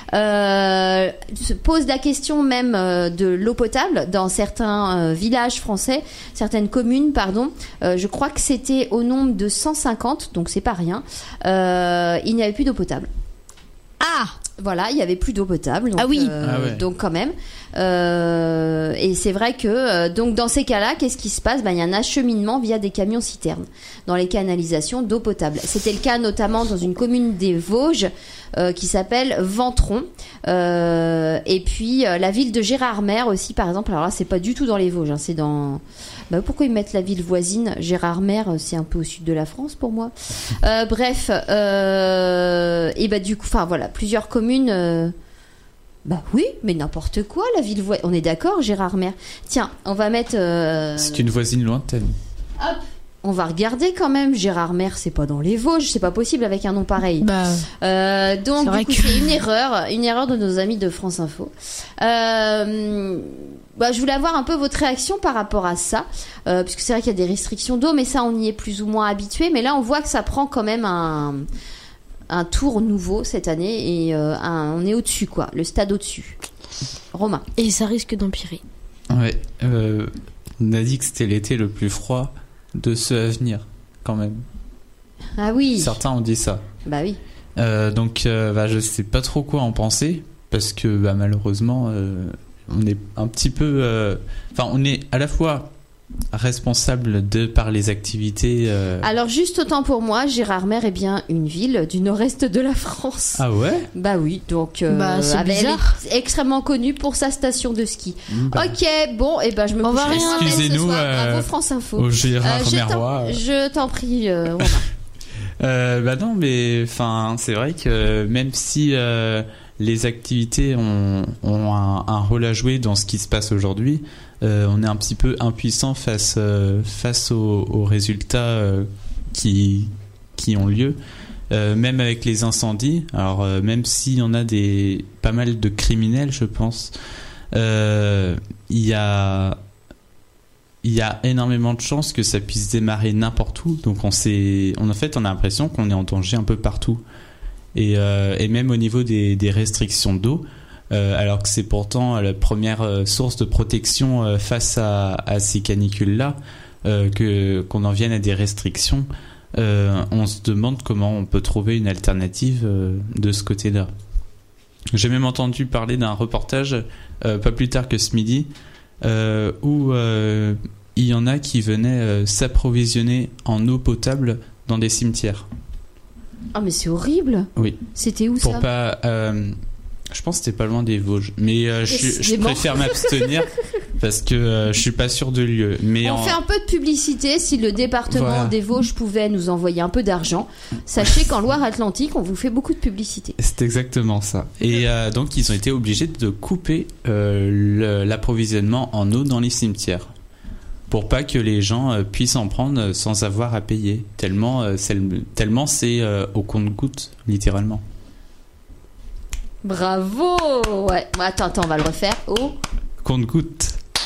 [SPEAKER 5] Se pose la question même de l'eau potable dans certains villages français, certaines communes, pardon. Je crois que c'était au nombre de 150, donc c'est pas rien. Il n'y avait plus d'eau potable.
[SPEAKER 6] Ah,
[SPEAKER 5] Voilà, il y avait plus d'eau potable. Donc,
[SPEAKER 6] Ah oui.
[SPEAKER 7] Ah ouais.
[SPEAKER 5] Donc quand même. Et c'est vrai que donc dans ces cas-là, qu'est-ce qui se passe ? Il y a un acheminement via des camions citernes dans les canalisations d'eau potable. C'était le cas notamment dans une commune des Vosges qui s'appelle Ventron. Et puis la ville de Gérardmer aussi, par exemple. Alors là, c'est pas du tout dans les Vosges, hein, c'est dans... pourquoi ils mettent la ville voisine ? Gérardmer, c'est un peu au sud de la France pour moi. Bref, et du coup, enfin voilà, plusieurs communes. Oui, mais n'importe quoi, la ville voisine. On est d'accord, Gérardmer. Tiens, on va mettre.
[SPEAKER 7] C'est une voisine lointaine.
[SPEAKER 5] Hop, on va regarder quand même. Gérardmer, c'est pas dans les Vosges, c'est pas possible avec un nom pareil. Donc,
[SPEAKER 6] c'est vrai
[SPEAKER 5] du coup,
[SPEAKER 6] que-
[SPEAKER 5] c'est une erreur de nos amis de France Info. Je voulais avoir un peu votre réaction par rapport à ça, puisque c'est vrai qu'il y a des restrictions d'eau, mais ça, on y est plus ou moins habitué. Mais là, on voit que ça prend quand même un tour nouveau cette année, et on est au-dessus, quoi, le stade au-dessus. Romain.
[SPEAKER 6] Et ça risque d'empirer.
[SPEAKER 7] Ouais. On a dit que c'était l'été le plus froid de ceux à venir, quand même.
[SPEAKER 5] Ah oui.
[SPEAKER 7] Certains ont dit ça.
[SPEAKER 5] Bah oui.
[SPEAKER 7] Donc, je sais pas trop quoi en penser, parce que malheureusement, on est un petit peu. On est à la fois responsable par les activités.
[SPEAKER 5] Alors, juste autant pour moi, Gérardmer est bien une ville du nord-est de la France.
[SPEAKER 7] Ah ouais.
[SPEAKER 5] Bah oui, donc
[SPEAKER 6] c'est
[SPEAKER 5] elle
[SPEAKER 6] bizarre.
[SPEAKER 5] est extrêmement connue pour sa station de ski.
[SPEAKER 7] Bah,
[SPEAKER 5] Ok, bon, et je me
[SPEAKER 6] On va
[SPEAKER 5] coucherai
[SPEAKER 6] rien.
[SPEAKER 5] moins bête ce
[SPEAKER 7] Excusez-nous,
[SPEAKER 5] soir. Bravo France Info.
[SPEAKER 7] Au Gérardmerois.
[SPEAKER 5] Je t'en prie, Romain.
[SPEAKER 7] Non, mais c'est vrai que même si les activités ont un rôle à jouer dans ce qui se passe aujourd'hui, on est un petit peu impuissant face aux résultats qui ont lieu. Même avec les incendies, alors même s'il y en a pas mal de criminels, je pense, il y a énormément de chances que ça puisse démarrer n'importe où. Donc on a l'impression qu'on est en danger un peu partout. Et même au niveau des restrictions d'eau, alors que c'est pourtant la première source de protection face à ces canicules-là, qu'on en vienne à des restrictions, on se demande comment on peut trouver une alternative de ce côté-là. J'ai même entendu parler d'un reportage pas plus tard que ce midi, où il y en a qui venaient s'approvisionner en eau potable dans des cimetières.
[SPEAKER 5] Ah, mais c'est horrible.
[SPEAKER 7] Oui.
[SPEAKER 5] C'était où
[SPEAKER 7] Pour
[SPEAKER 5] ça
[SPEAKER 7] pas, je pense que c'était pas loin des Vosges, mais je
[SPEAKER 5] Décidément.
[SPEAKER 7] préfère m'abstenir parce que je suis pas sûr de lieu. Mais
[SPEAKER 5] On fait un peu de publicité. Si le département
[SPEAKER 7] Voilà.
[SPEAKER 5] des Vosges pouvait nous envoyer un peu d'argent, sachez qu'en Loire-Atlantique, on vous fait beaucoup de publicité.
[SPEAKER 7] c'est exactement ça. Et donc ils ont été obligés de couper l'approvisionnement en eau dans les cimetières pour pas que les gens puissent en prendre sans avoir à payer. Tellement c'est au compte-gouttes, littéralement.
[SPEAKER 5] Bravo. Ouais. Attends, on va le refaire. Oh.
[SPEAKER 7] Compte-gouttes.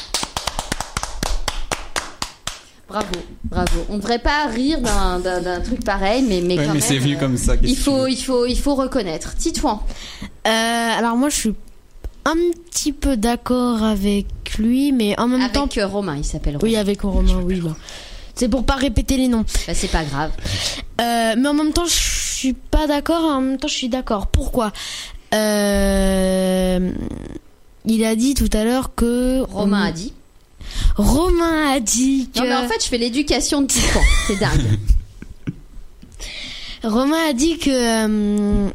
[SPEAKER 5] Bravo. On ne devrait pas rire d'un truc pareil, mais
[SPEAKER 7] Ouais,
[SPEAKER 5] quand
[SPEAKER 7] mais
[SPEAKER 5] même.
[SPEAKER 7] c'est venu comme ça.
[SPEAKER 5] Il faut reconnaître. Titouan.
[SPEAKER 6] Alors moi, je suis un petit peu d'accord avec lui, mais en même temps...
[SPEAKER 5] Avec Romain, il s'appelle Romain.
[SPEAKER 6] Oui, avec Romain, oui. C'est pour pas répéter les noms.
[SPEAKER 5] Bah, c'est pas grave.
[SPEAKER 6] Mais en même temps, je suis pas d'accord, en même temps je suis d'accord. Pourquoi ? Il a dit tout à l'heure que...
[SPEAKER 5] Romain a dit que...
[SPEAKER 6] Non
[SPEAKER 5] mais en fait je fais l'éducation de Tiffan. C'est dingue.
[SPEAKER 6] Romain a dit que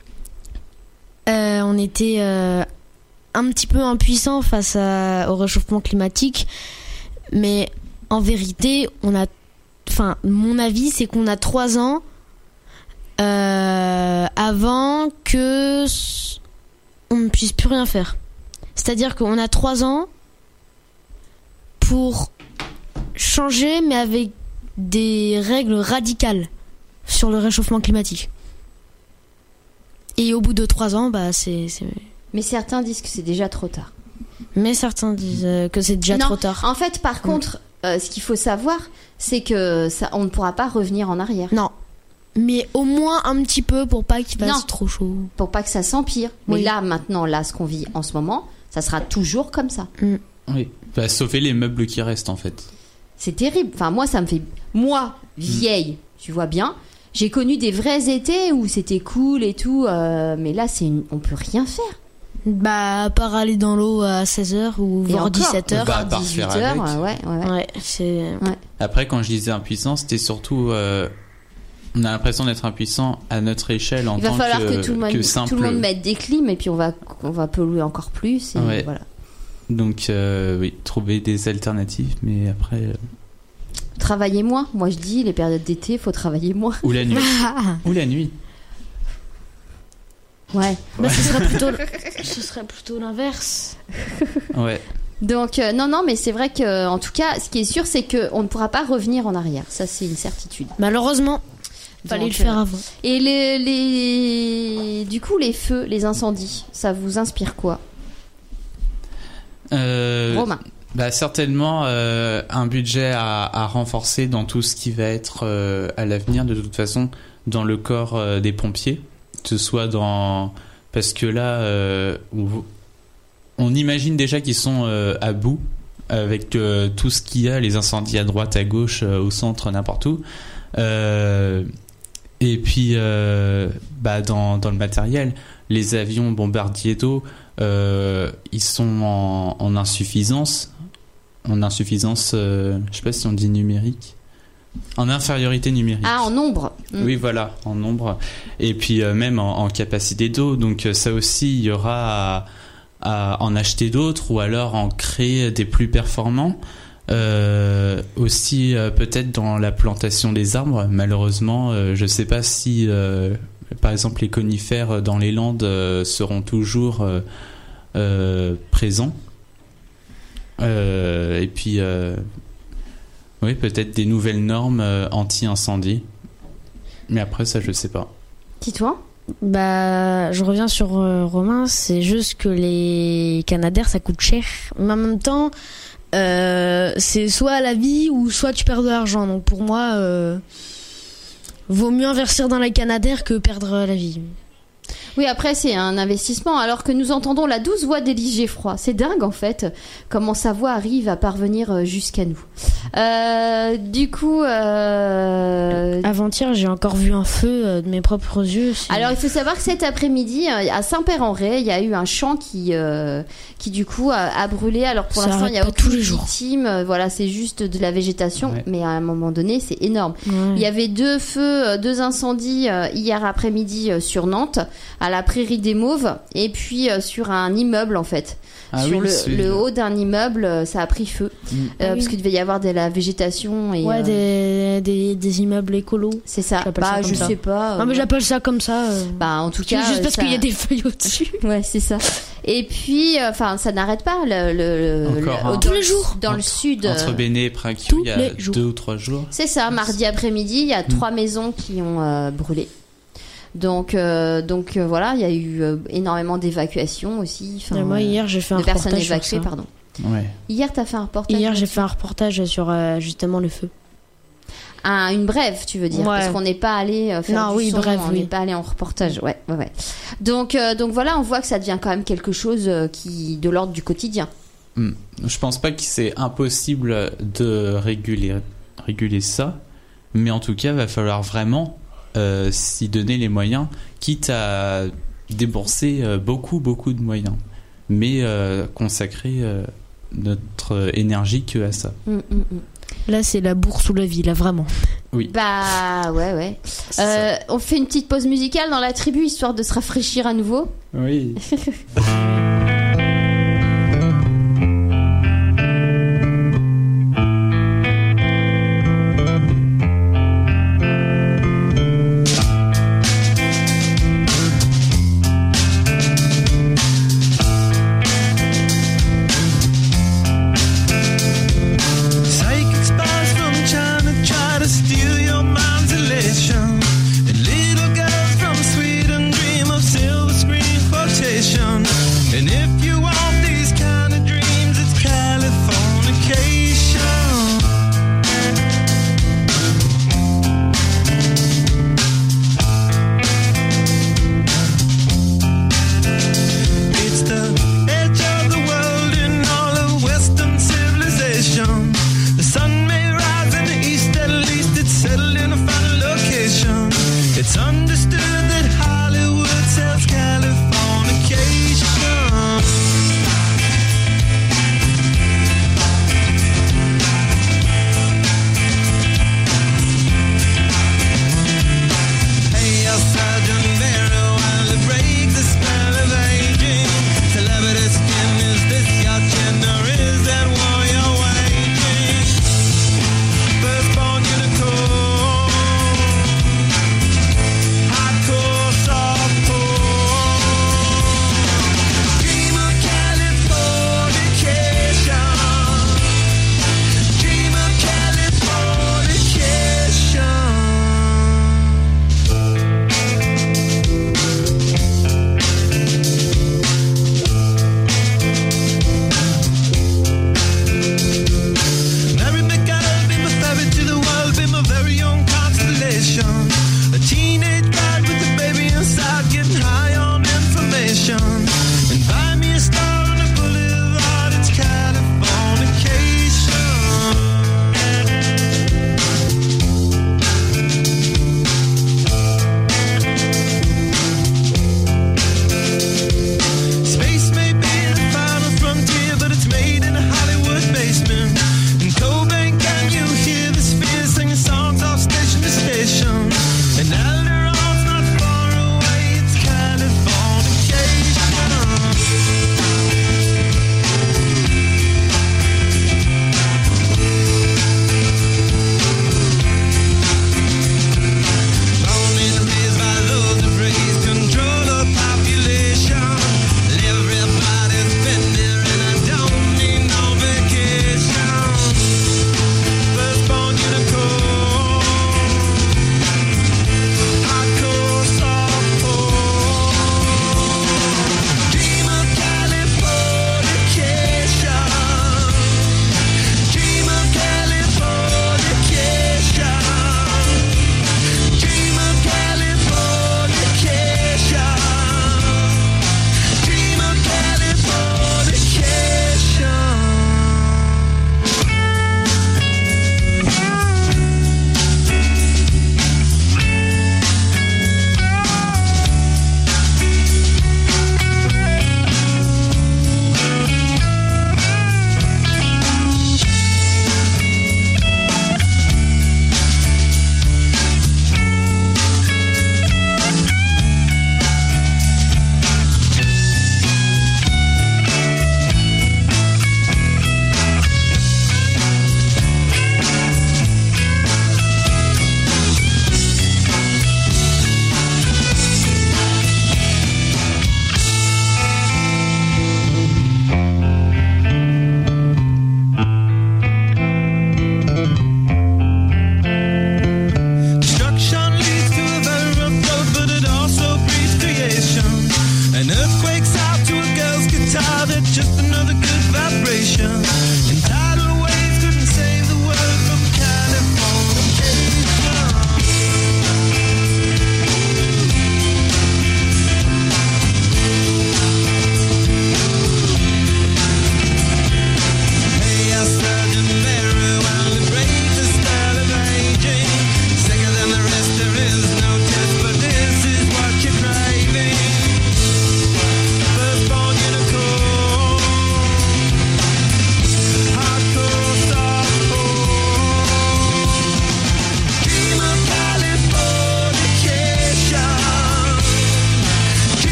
[SPEAKER 6] on était un petit peu impuissant face au réchauffement climatique, mais en vérité, mon avis, c'est qu'on a 3 ans avant que on ne puisse plus rien faire. C'est-à-dire qu'on a 3 ans pour changer, mais avec des règles radicales sur le réchauffement climatique. Et au bout de 3 ans, c'est...
[SPEAKER 5] Mais certains disent que c'est déjà trop tard.
[SPEAKER 6] Mais certains disent que c'est déjà trop tard.
[SPEAKER 5] En fait, par contre, ce qu'il faut savoir, c'est que on ne pourra pas revenir en arrière.
[SPEAKER 6] Non. Mais au moins un petit peu pour pas qu'il fasse trop chaud.
[SPEAKER 5] Pour pas que ça s'empire.
[SPEAKER 6] Oui.
[SPEAKER 5] Mais là, maintenant, ce qu'on vit en ce moment, ça sera toujours comme ça.
[SPEAKER 7] Oui. Sauver les meubles qui restent, en fait.
[SPEAKER 5] C'est terrible. Enfin, moi, ça me fait... Moi, vieille, tu vois bien, j'ai connu des vrais étés où c'était cool et tout, mais là, on peut rien faire.
[SPEAKER 6] À part aller dans l'eau à 16h ou voire 17h.
[SPEAKER 5] À 18h, ouais.
[SPEAKER 7] Après, quand je disais impuissant, c'était surtout... on a l'impression d'être impuissant à notre échelle en tant que simple.
[SPEAKER 5] Il va falloir que tout le monde mette des clims et puis on va polluer encore plus. Et voilà.
[SPEAKER 7] Donc, oui, trouver des alternatives, mais après...
[SPEAKER 5] Travailler moins. Moi, je dis, les périodes d'été, il faut travailler moins.
[SPEAKER 7] Ou la nuit. Ou la nuit.
[SPEAKER 5] Ouais.
[SPEAKER 6] Ce serait plutôt l'inverse.
[SPEAKER 7] Ouais.
[SPEAKER 5] Donc, non, mais c'est vrai que, en tout cas, ce qui est sûr, c'est qu'on ne pourra pas revenir en arrière. Ça, c'est une certitude.
[SPEAKER 6] Malheureusement. Fallait le faire avant.
[SPEAKER 5] Et du coup, les feux, les incendies, ça vous inspire quoi ? Romain.
[SPEAKER 7] Certainement un budget à renforcer dans tout ce qui va être à l'avenir, de toute façon, dans le corps des pompiers, que ce soit parce que là on imagine déjà qu'ils sont à bout avec tout ce qu'il y a, les incendies à droite, à gauche, au centre, n'importe où, et puis dans le matériel, les avions bombardiers d'eau, ils sont en insuffisance, je sais pas si on dit numérique, en infériorité numérique.
[SPEAKER 5] Ah, en nombre.
[SPEAKER 7] Oui, voilà, en nombre. Et puis même en capacité d'eau. Donc ça aussi, il y aura à en acheter d'autres ou alors en créer des plus performants. Aussi peut-être dans la plantation des arbres. Malheureusement, je sais pas si par exemple les conifères dans les Landes seront toujours présents. Et puis oui, peut-être des nouvelles normes anti-incendie. Mais après ça, je sais pas.
[SPEAKER 5] Dis-toi.
[SPEAKER 6] Je reviens sur Romain, c'est juste que les Canadair ça coûte cher. Mais en même temps, c'est soit la vie ou soit tu perds de l'argent. Donc pour moi, vaut mieux investir dans les Canadair que perdre la vie.
[SPEAKER 5] Oui, après c'est un investissement, alors que nous entendons la douce voix d'Élise Geffroy. C'est dingue en fait, comment sa voix arrive à parvenir jusqu'à nous. Du coup...
[SPEAKER 6] Avant-hier, j'ai encore vu un feu de mes propres yeux.
[SPEAKER 5] Alors il faut savoir que cet après-midi, à Saint-Père-en-Retz, il y a eu un champ qui du coup a brûlé. Alors pour l'instant, il n'y a aucune victime. Voilà, c'est juste de la végétation, mais à un moment donné, c'est énorme. Ouais. Il y avait 2 feux, 2 incendies hier après-midi sur Nantes, à la Prairie des Mauves, et puis sur un immeuble en fait. Sur le haut d'un immeuble, ça a pris feu parce qu'il devait y avoir de la végétation et
[SPEAKER 6] des immeubles écolos.
[SPEAKER 5] C'est ça. Je sais pas.
[SPEAKER 6] Non mais j'appelle ça comme ça.
[SPEAKER 5] En tout cas,
[SPEAKER 6] juste parce qu'il y a des feuilles au-dessus.
[SPEAKER 5] Ouais, c'est ça. Et puis, ça n'arrête pas
[SPEAKER 6] tous les jours
[SPEAKER 5] dans le sud.
[SPEAKER 7] Entre Béné et Praquio, il y a 2 ou 3 jours.
[SPEAKER 5] C'est ça. Mardi après-midi, il y a 3 maisons qui ont brûlé. Donc voilà, il y a eu énormément d'évacuations aussi.
[SPEAKER 6] Moi hier j'ai fait un reportage
[SPEAKER 5] personnes évacuées, pardon.
[SPEAKER 7] Ouais.
[SPEAKER 5] Hier t'as fait un reportage.
[SPEAKER 6] Hier j'ai fait un reportage sur justement le feu.
[SPEAKER 5] Une brève, tu veux dire, parce qu'on n'est pas allé faire du son, on n'est pas allé en reportage. Ouais. Donc voilà, on voit que ça devient quand même quelque chose qui de l'ordre du quotidien.
[SPEAKER 7] Je pense pas que c'est impossible de réguler ça, mais en tout cas, va falloir vraiment s'y donner les moyens, quitte à débourser beaucoup de moyens, mais consacrer notre énergie que à ça.
[SPEAKER 6] Là, c'est la bourse ou la vie, là, vraiment.
[SPEAKER 7] Oui.
[SPEAKER 5] Bah ouais. On fait une petite pause musicale dans la tribu histoire de se rafraîchir à nouveau.
[SPEAKER 7] Oui.
[SPEAKER 9] And little girls from Sweden dream of silver screen quotation.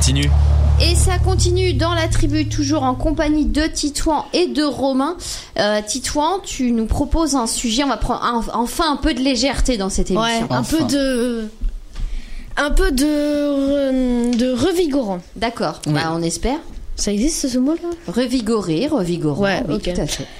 [SPEAKER 2] continue.
[SPEAKER 5] Et ça continue dans la tribu, toujours en compagnie de Titouan et de Romain. Titouan, tu nous proposes un sujet, on va prendre enfin un peu de légèreté dans cette émission.
[SPEAKER 6] Ouais, un peu de revigorant.
[SPEAKER 5] D'accord,
[SPEAKER 7] Oui.
[SPEAKER 5] on espère.
[SPEAKER 6] Ça existe ce mot-là?
[SPEAKER 5] Revigorant,
[SPEAKER 6] Ouais,
[SPEAKER 5] oui,
[SPEAKER 6] ok.
[SPEAKER 5] tout à fait.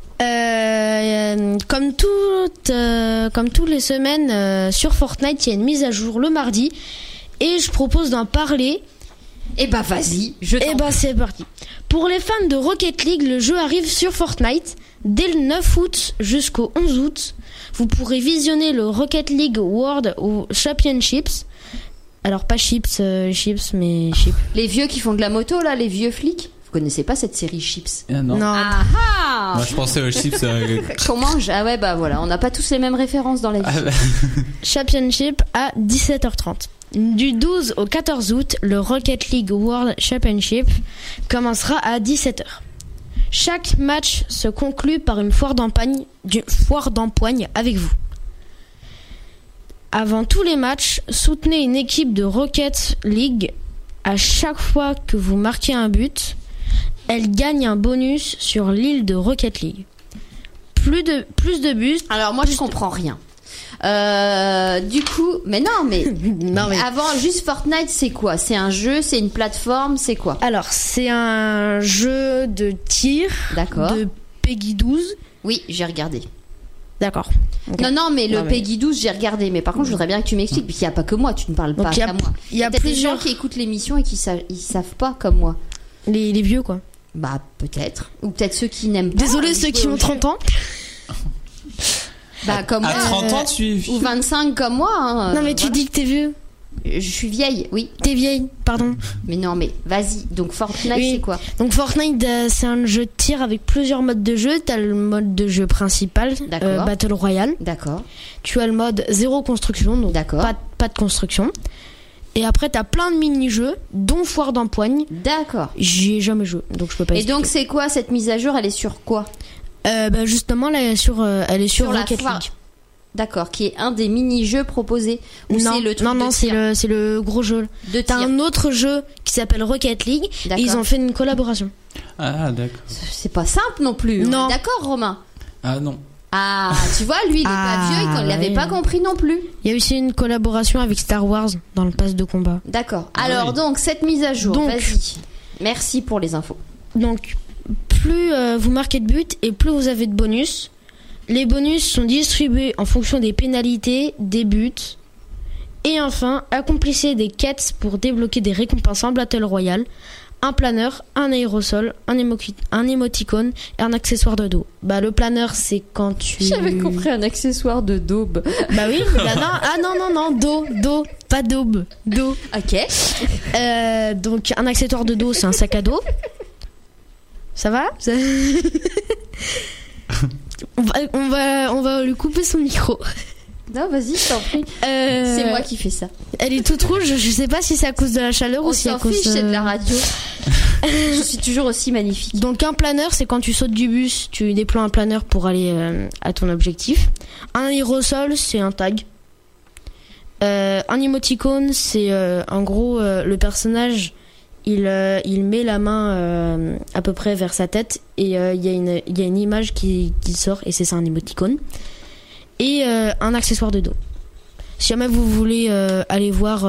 [SPEAKER 6] Comme toutes les semaines sur Fortnite, il y a une mise à jour le mardi et je propose d'en parler.
[SPEAKER 5] Eh bah vas-y,
[SPEAKER 6] C'est parti. Pour les fans de Rocket League, le jeu arrive sur Fortnite dès le 9 août jusqu'au 11 août. Vous pourrez visionner le Rocket League World Championships. Alors pas chips, mais chips.
[SPEAKER 5] Les vieux qui font de la moto là, les vieux flics. Vous connaissez pas cette série Chips?
[SPEAKER 7] Non.
[SPEAKER 5] Ah ah.
[SPEAKER 7] Moi je pensais aux chips.
[SPEAKER 5] Qu'on mange. Ah ouais, bah voilà, on n'a pas tous les mêmes références dans la vie.
[SPEAKER 6] Championship à 17h30. Du 12 au 14 août, le Rocket League World Championship commencera à 17h. Chaque match se conclut par une foire d'empoigne avec vous. Avant tous les matchs, soutenez une équipe de Rocket League. À chaque fois que vous marquez un but, elle gagne un bonus sur l'île de Rocket League. Plus de buts.
[SPEAKER 5] Alors moi je comprends rien. Du coup, mais non, mais avant, juste Fortnite, c'est quoi? C'est un jeu, c'est une plateforme, c'est quoi?
[SPEAKER 6] Alors, c'est un jeu de tir.
[SPEAKER 5] D'accord.
[SPEAKER 6] De Peggy 12.
[SPEAKER 5] Oui, j'ai regardé.
[SPEAKER 6] D'accord. Okay.
[SPEAKER 5] Non, mais le Peggy 12, j'ai regardé. Mais par contre, je voudrais bien que tu m'expliques, puisqu'il n'y a pas que moi, tu ne parles pas qu'à moi.
[SPEAKER 6] Il y a
[SPEAKER 5] peut-être
[SPEAKER 6] plusieurs
[SPEAKER 5] des gens qui écoutent l'émission et qui ils savent pas comme moi.
[SPEAKER 6] Les vieux, quoi.
[SPEAKER 5] Bah, peut-être. Ou peut-être ceux qui n'aiment pas.
[SPEAKER 6] Désolé, ceux qui ont 30 ans.
[SPEAKER 5] Bah, comme
[SPEAKER 7] à
[SPEAKER 5] moi.
[SPEAKER 7] 30 ans, tu es vieux.
[SPEAKER 5] Ou 25 comme moi. Hein,
[SPEAKER 6] non, mais tu dis que t'es vieux.
[SPEAKER 5] Je suis vieille, oui.
[SPEAKER 6] T'es vieille, pardon.
[SPEAKER 5] Mais non, mais vas-y. Donc Fortnite, c'est quoi?
[SPEAKER 6] Donc Fortnite, c'est un jeu de tir avec plusieurs modes de jeu. T'as le mode de jeu principal, Battle Royale.
[SPEAKER 5] D'accord.
[SPEAKER 6] Tu as le mode zéro construction, donc pas de construction. Et après, t'as plein de mini-jeux, dont foire d'empoigne.
[SPEAKER 5] D'accord.
[SPEAKER 6] J'y ai jamais joué, donc je peux pas.
[SPEAKER 5] Et donc c'est quoi cette mise à jour? Elle est sur quoi?
[SPEAKER 6] Justement, là, elle est sur Rocket League.
[SPEAKER 5] D'accord, qui est un des mini-jeux proposés. Ou
[SPEAKER 6] non,
[SPEAKER 5] c'est le truc
[SPEAKER 6] non, c'est le gros jeu. T'as un autre jeu qui s'appelle Rocket League. Et ils ont fait une collaboration.
[SPEAKER 7] Ah, d'accord.
[SPEAKER 5] C'est pas simple non plus.
[SPEAKER 6] Non.
[SPEAKER 5] D'accord, Romain?
[SPEAKER 7] Ah, non.
[SPEAKER 5] Ah, tu vois, lui, il est pas vieux, il l'avait pas compris non plus.
[SPEAKER 6] Il y a aussi une collaboration avec Star Wars dans le pass de combat.
[SPEAKER 5] D'accord. Alors, donc, cette mise à jour, vas-y. Merci pour les infos.
[SPEAKER 6] Donc, plus vous marquez de buts et plus vous avez de bonus. Les bonus sont distribués en fonction des pénalités, des buts. Et enfin, accomplissez des quêtes pour débloquer des récompenses en Battle Royale. Un planeur, un aérosol, un émoticône et un accessoire de dos. Bah, le planeur, c'est quand tu...
[SPEAKER 5] J'avais compris un accessoire de daube.
[SPEAKER 6] Bah oui, non, dos, pas daube, dos.
[SPEAKER 5] Ok.
[SPEAKER 6] Donc, un accessoire de dos, c'est un sac à dos. Ça va? on va lui couper son micro.
[SPEAKER 5] Non, vas-y, je t'en prie. C'est moi qui fais ça.
[SPEAKER 6] Elle est toute rouge, je sais pas si c'est à cause de la chaleur ou si c'est à cause...
[SPEAKER 5] c'est de la radio. Je suis toujours aussi magnifique.
[SPEAKER 6] Donc un planeur, c'est quand tu sautes du bus, tu déploies un planeur pour aller à ton objectif. Un aérosol, c'est un tag. Un émoticône, c'est en gros le personnage... Il met la main à peu près vers sa tête et il y a une image qui sort et c'est ça un émoticône. Et un accessoire de dos. Si jamais vous voulez aller voir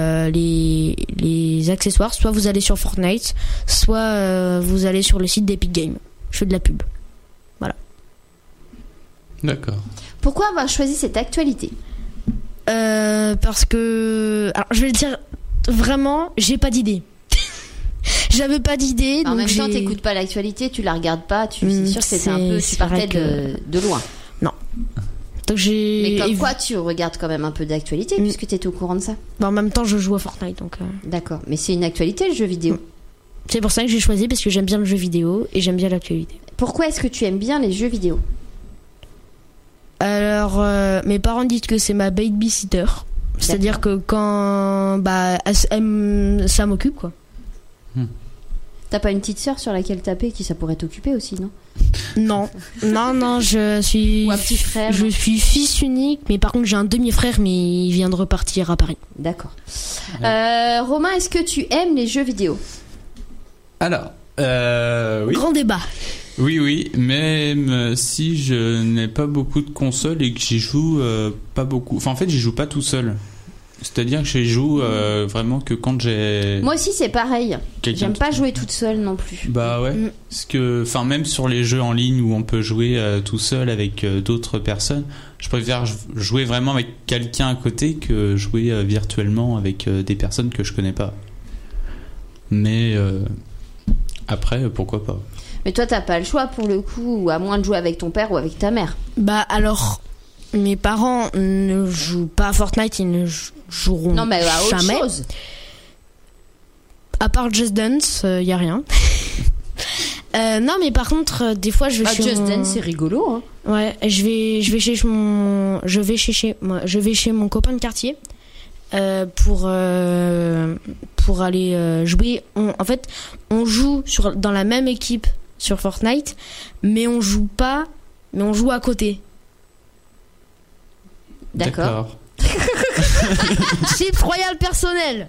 [SPEAKER 6] les accessoires, soit vous allez sur Fortnite, soit vous allez sur le site d'Epic Games. Je fais de la pub. Voilà.
[SPEAKER 7] D'accord.
[SPEAKER 5] Pourquoi avoir choisi cette actualité?
[SPEAKER 6] Parce que... Alors, je vais le dire vraiment, j'ai pas d'idée. J'avais pas d'idée.
[SPEAKER 5] En même temps, t'écoutes pas l'actualité, tu la regardes pas, c'est sûr que c'était un peu... Tu partais de loin.
[SPEAKER 6] Non. Donc
[SPEAKER 5] mais comme quoi, tu regardes quand même un peu d'actualité, puisque t'es au courant de ça.
[SPEAKER 6] Bah, en même temps, je joue à Fortnite, donc...
[SPEAKER 5] D'accord, mais c'est une actualité, le jeu vidéo.
[SPEAKER 6] C'est pour ça que j'ai choisi, parce que j'aime bien le jeu vidéo et j'aime bien l'actualité.
[SPEAKER 5] Pourquoi est-ce que tu aimes bien les jeux vidéo?
[SPEAKER 6] Alors, mes parents disent que c'est ma babysitter. C'est-à-dire que quand... Bah, ça m'occupe, quoi.
[SPEAKER 5] T'as pas une petite sœur sur laquelle taper qui ça pourrait t'occuper aussi, non?
[SPEAKER 6] Non, je suis.
[SPEAKER 5] Ou un petit frère?
[SPEAKER 6] Je suis fils unique, mais par contre j'ai un demi-frère, mais il vient de repartir à Paris.
[SPEAKER 5] D'accord. Romain, est-ce que tu aimes les jeux vidéo?
[SPEAKER 7] Alors, oui.
[SPEAKER 6] Grand débat.
[SPEAKER 7] Oui, même si je n'ai pas beaucoup de consoles et que j'y joue pas beaucoup. Enfin, en fait, j'y joue pas tout seul. C'est-à-dire que j'y joue vraiment que quand j'ai.
[SPEAKER 5] Moi aussi, c'est pareil.
[SPEAKER 7] Quelqu'un
[SPEAKER 5] J'aime pas jouer toute seule non plus.
[SPEAKER 7] Bah ouais. Parce que, enfin, même sur les jeux en ligne où on peut jouer tout seul avec d'autres personnes, je préfère jouer vraiment avec quelqu'un à côté que jouer virtuellement avec des personnes que je connais pas. Mais après, pourquoi pas.
[SPEAKER 5] Mais toi, t'as pas le choix pour le coup, à moins de jouer avec ton père ou avec ta mère.
[SPEAKER 6] Bah alors, mes parents ne jouent pas à Fortnite, ils ne joueront
[SPEAKER 5] Non, mais à autre
[SPEAKER 6] jamais.
[SPEAKER 5] chose.
[SPEAKER 6] À part Just Dance, y a rien. Non, mais par contre, des fois, je vais chez
[SPEAKER 5] Just
[SPEAKER 6] mon...
[SPEAKER 5] Dance, c'est rigolo, hein.
[SPEAKER 6] Ouais, je vais chez mon copain de quartier pour aller jouer. En fait, on joue dans la même équipe sur Fortnite, mais on joue pas, mais on joue à côté.
[SPEAKER 5] D'accord.
[SPEAKER 6] Chips Royal personnel.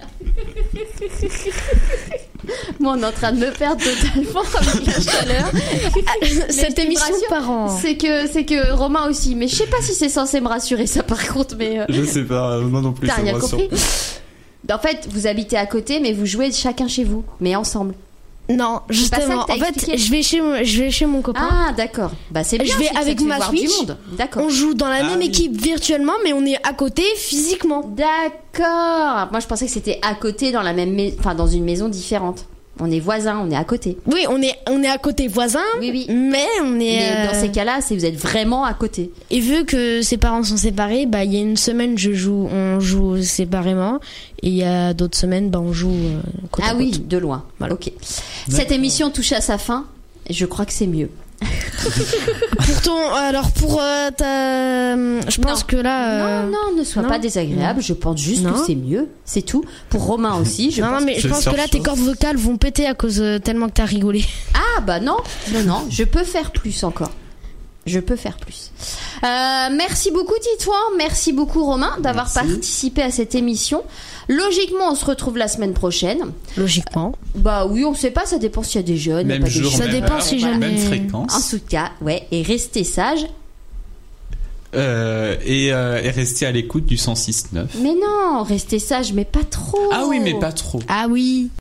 [SPEAKER 5] Moi, on est en train de me perdre totalement avec la chaleur.
[SPEAKER 6] Cette émission par an.
[SPEAKER 5] C'est que Romain aussi. Mais je sais pas si c'est censé me rassurer ça par contre. Mais
[SPEAKER 7] Je sais pas, moi non plus.
[SPEAKER 5] t'as
[SPEAKER 7] ça me
[SPEAKER 5] rien
[SPEAKER 7] rassure
[SPEAKER 5] compris.
[SPEAKER 7] pas.
[SPEAKER 5] En fait, vous habitez à côté, mais vous jouez chacun chez vous, mais ensemble.
[SPEAKER 6] Non, justement.
[SPEAKER 5] pas ça que t'as
[SPEAKER 6] En fait,
[SPEAKER 5] expliqué.
[SPEAKER 6] je vais chez mon copain.
[SPEAKER 5] Ah, d'accord. Bah c'est bien.
[SPEAKER 6] Je vais
[SPEAKER 5] c'est que
[SPEAKER 6] avec
[SPEAKER 5] tu vas
[SPEAKER 6] ma
[SPEAKER 5] voir du
[SPEAKER 6] Switch.
[SPEAKER 5] monde. D'accord.
[SPEAKER 6] On joue dans la même
[SPEAKER 7] oui.
[SPEAKER 6] équipe virtuellement, mais on est à côté physiquement.
[SPEAKER 5] D'accord. Moi, je pensais que c'était à côté dans la même, enfin dans une maison différente. On est voisins, on est à côté.
[SPEAKER 6] Oui, on est à côté voisins.
[SPEAKER 5] Oui.
[SPEAKER 6] Mais on est.
[SPEAKER 5] Mais dans ces cas-là, vous êtes vraiment à côté.
[SPEAKER 6] Et vu que ses parents sont séparés, bah il y a une semaine on joue séparément, et il y a d'autres semaines, bah on joue côte à
[SPEAKER 5] Ah
[SPEAKER 6] côte.
[SPEAKER 5] oui, de loin.
[SPEAKER 6] Voilà.
[SPEAKER 5] Ok. Cette émission touche à sa fin. Je crois que c'est mieux.
[SPEAKER 6] Je pense que là.
[SPEAKER 5] Non, ne sois
[SPEAKER 6] non.
[SPEAKER 5] pas désagréable. Je pense juste que c'est mieux. C'est tout. Pour Romain aussi, je pense.
[SPEAKER 6] Mais je pense que là tes cordes vocales vont péter à cause tellement que t'as rigolé.
[SPEAKER 5] Ah bah non. Je peux faire plus encore. Je peux faire plus. Merci beaucoup Titouan, merci beaucoup Romain d'avoir participé à cette émission. Logiquement, on se retrouve la semaine prochaine.
[SPEAKER 6] Logiquement.
[SPEAKER 5] Bah oui, on sait pas, ça dépend s'il y a des jeunes, il y a
[SPEAKER 7] Même
[SPEAKER 5] pas des
[SPEAKER 7] jour,
[SPEAKER 5] jeunes.
[SPEAKER 6] Ça
[SPEAKER 7] même
[SPEAKER 6] dépend
[SPEAKER 7] heure,
[SPEAKER 6] si jamais.
[SPEAKER 7] même fréquence.
[SPEAKER 5] En tout cas, ouais, et restez sages.
[SPEAKER 7] Et rester à l'écoute du 106.9.
[SPEAKER 5] Mais non, restez sages, mais pas trop.
[SPEAKER 7] Ah oui, mais pas trop.
[SPEAKER 6] Ah oui.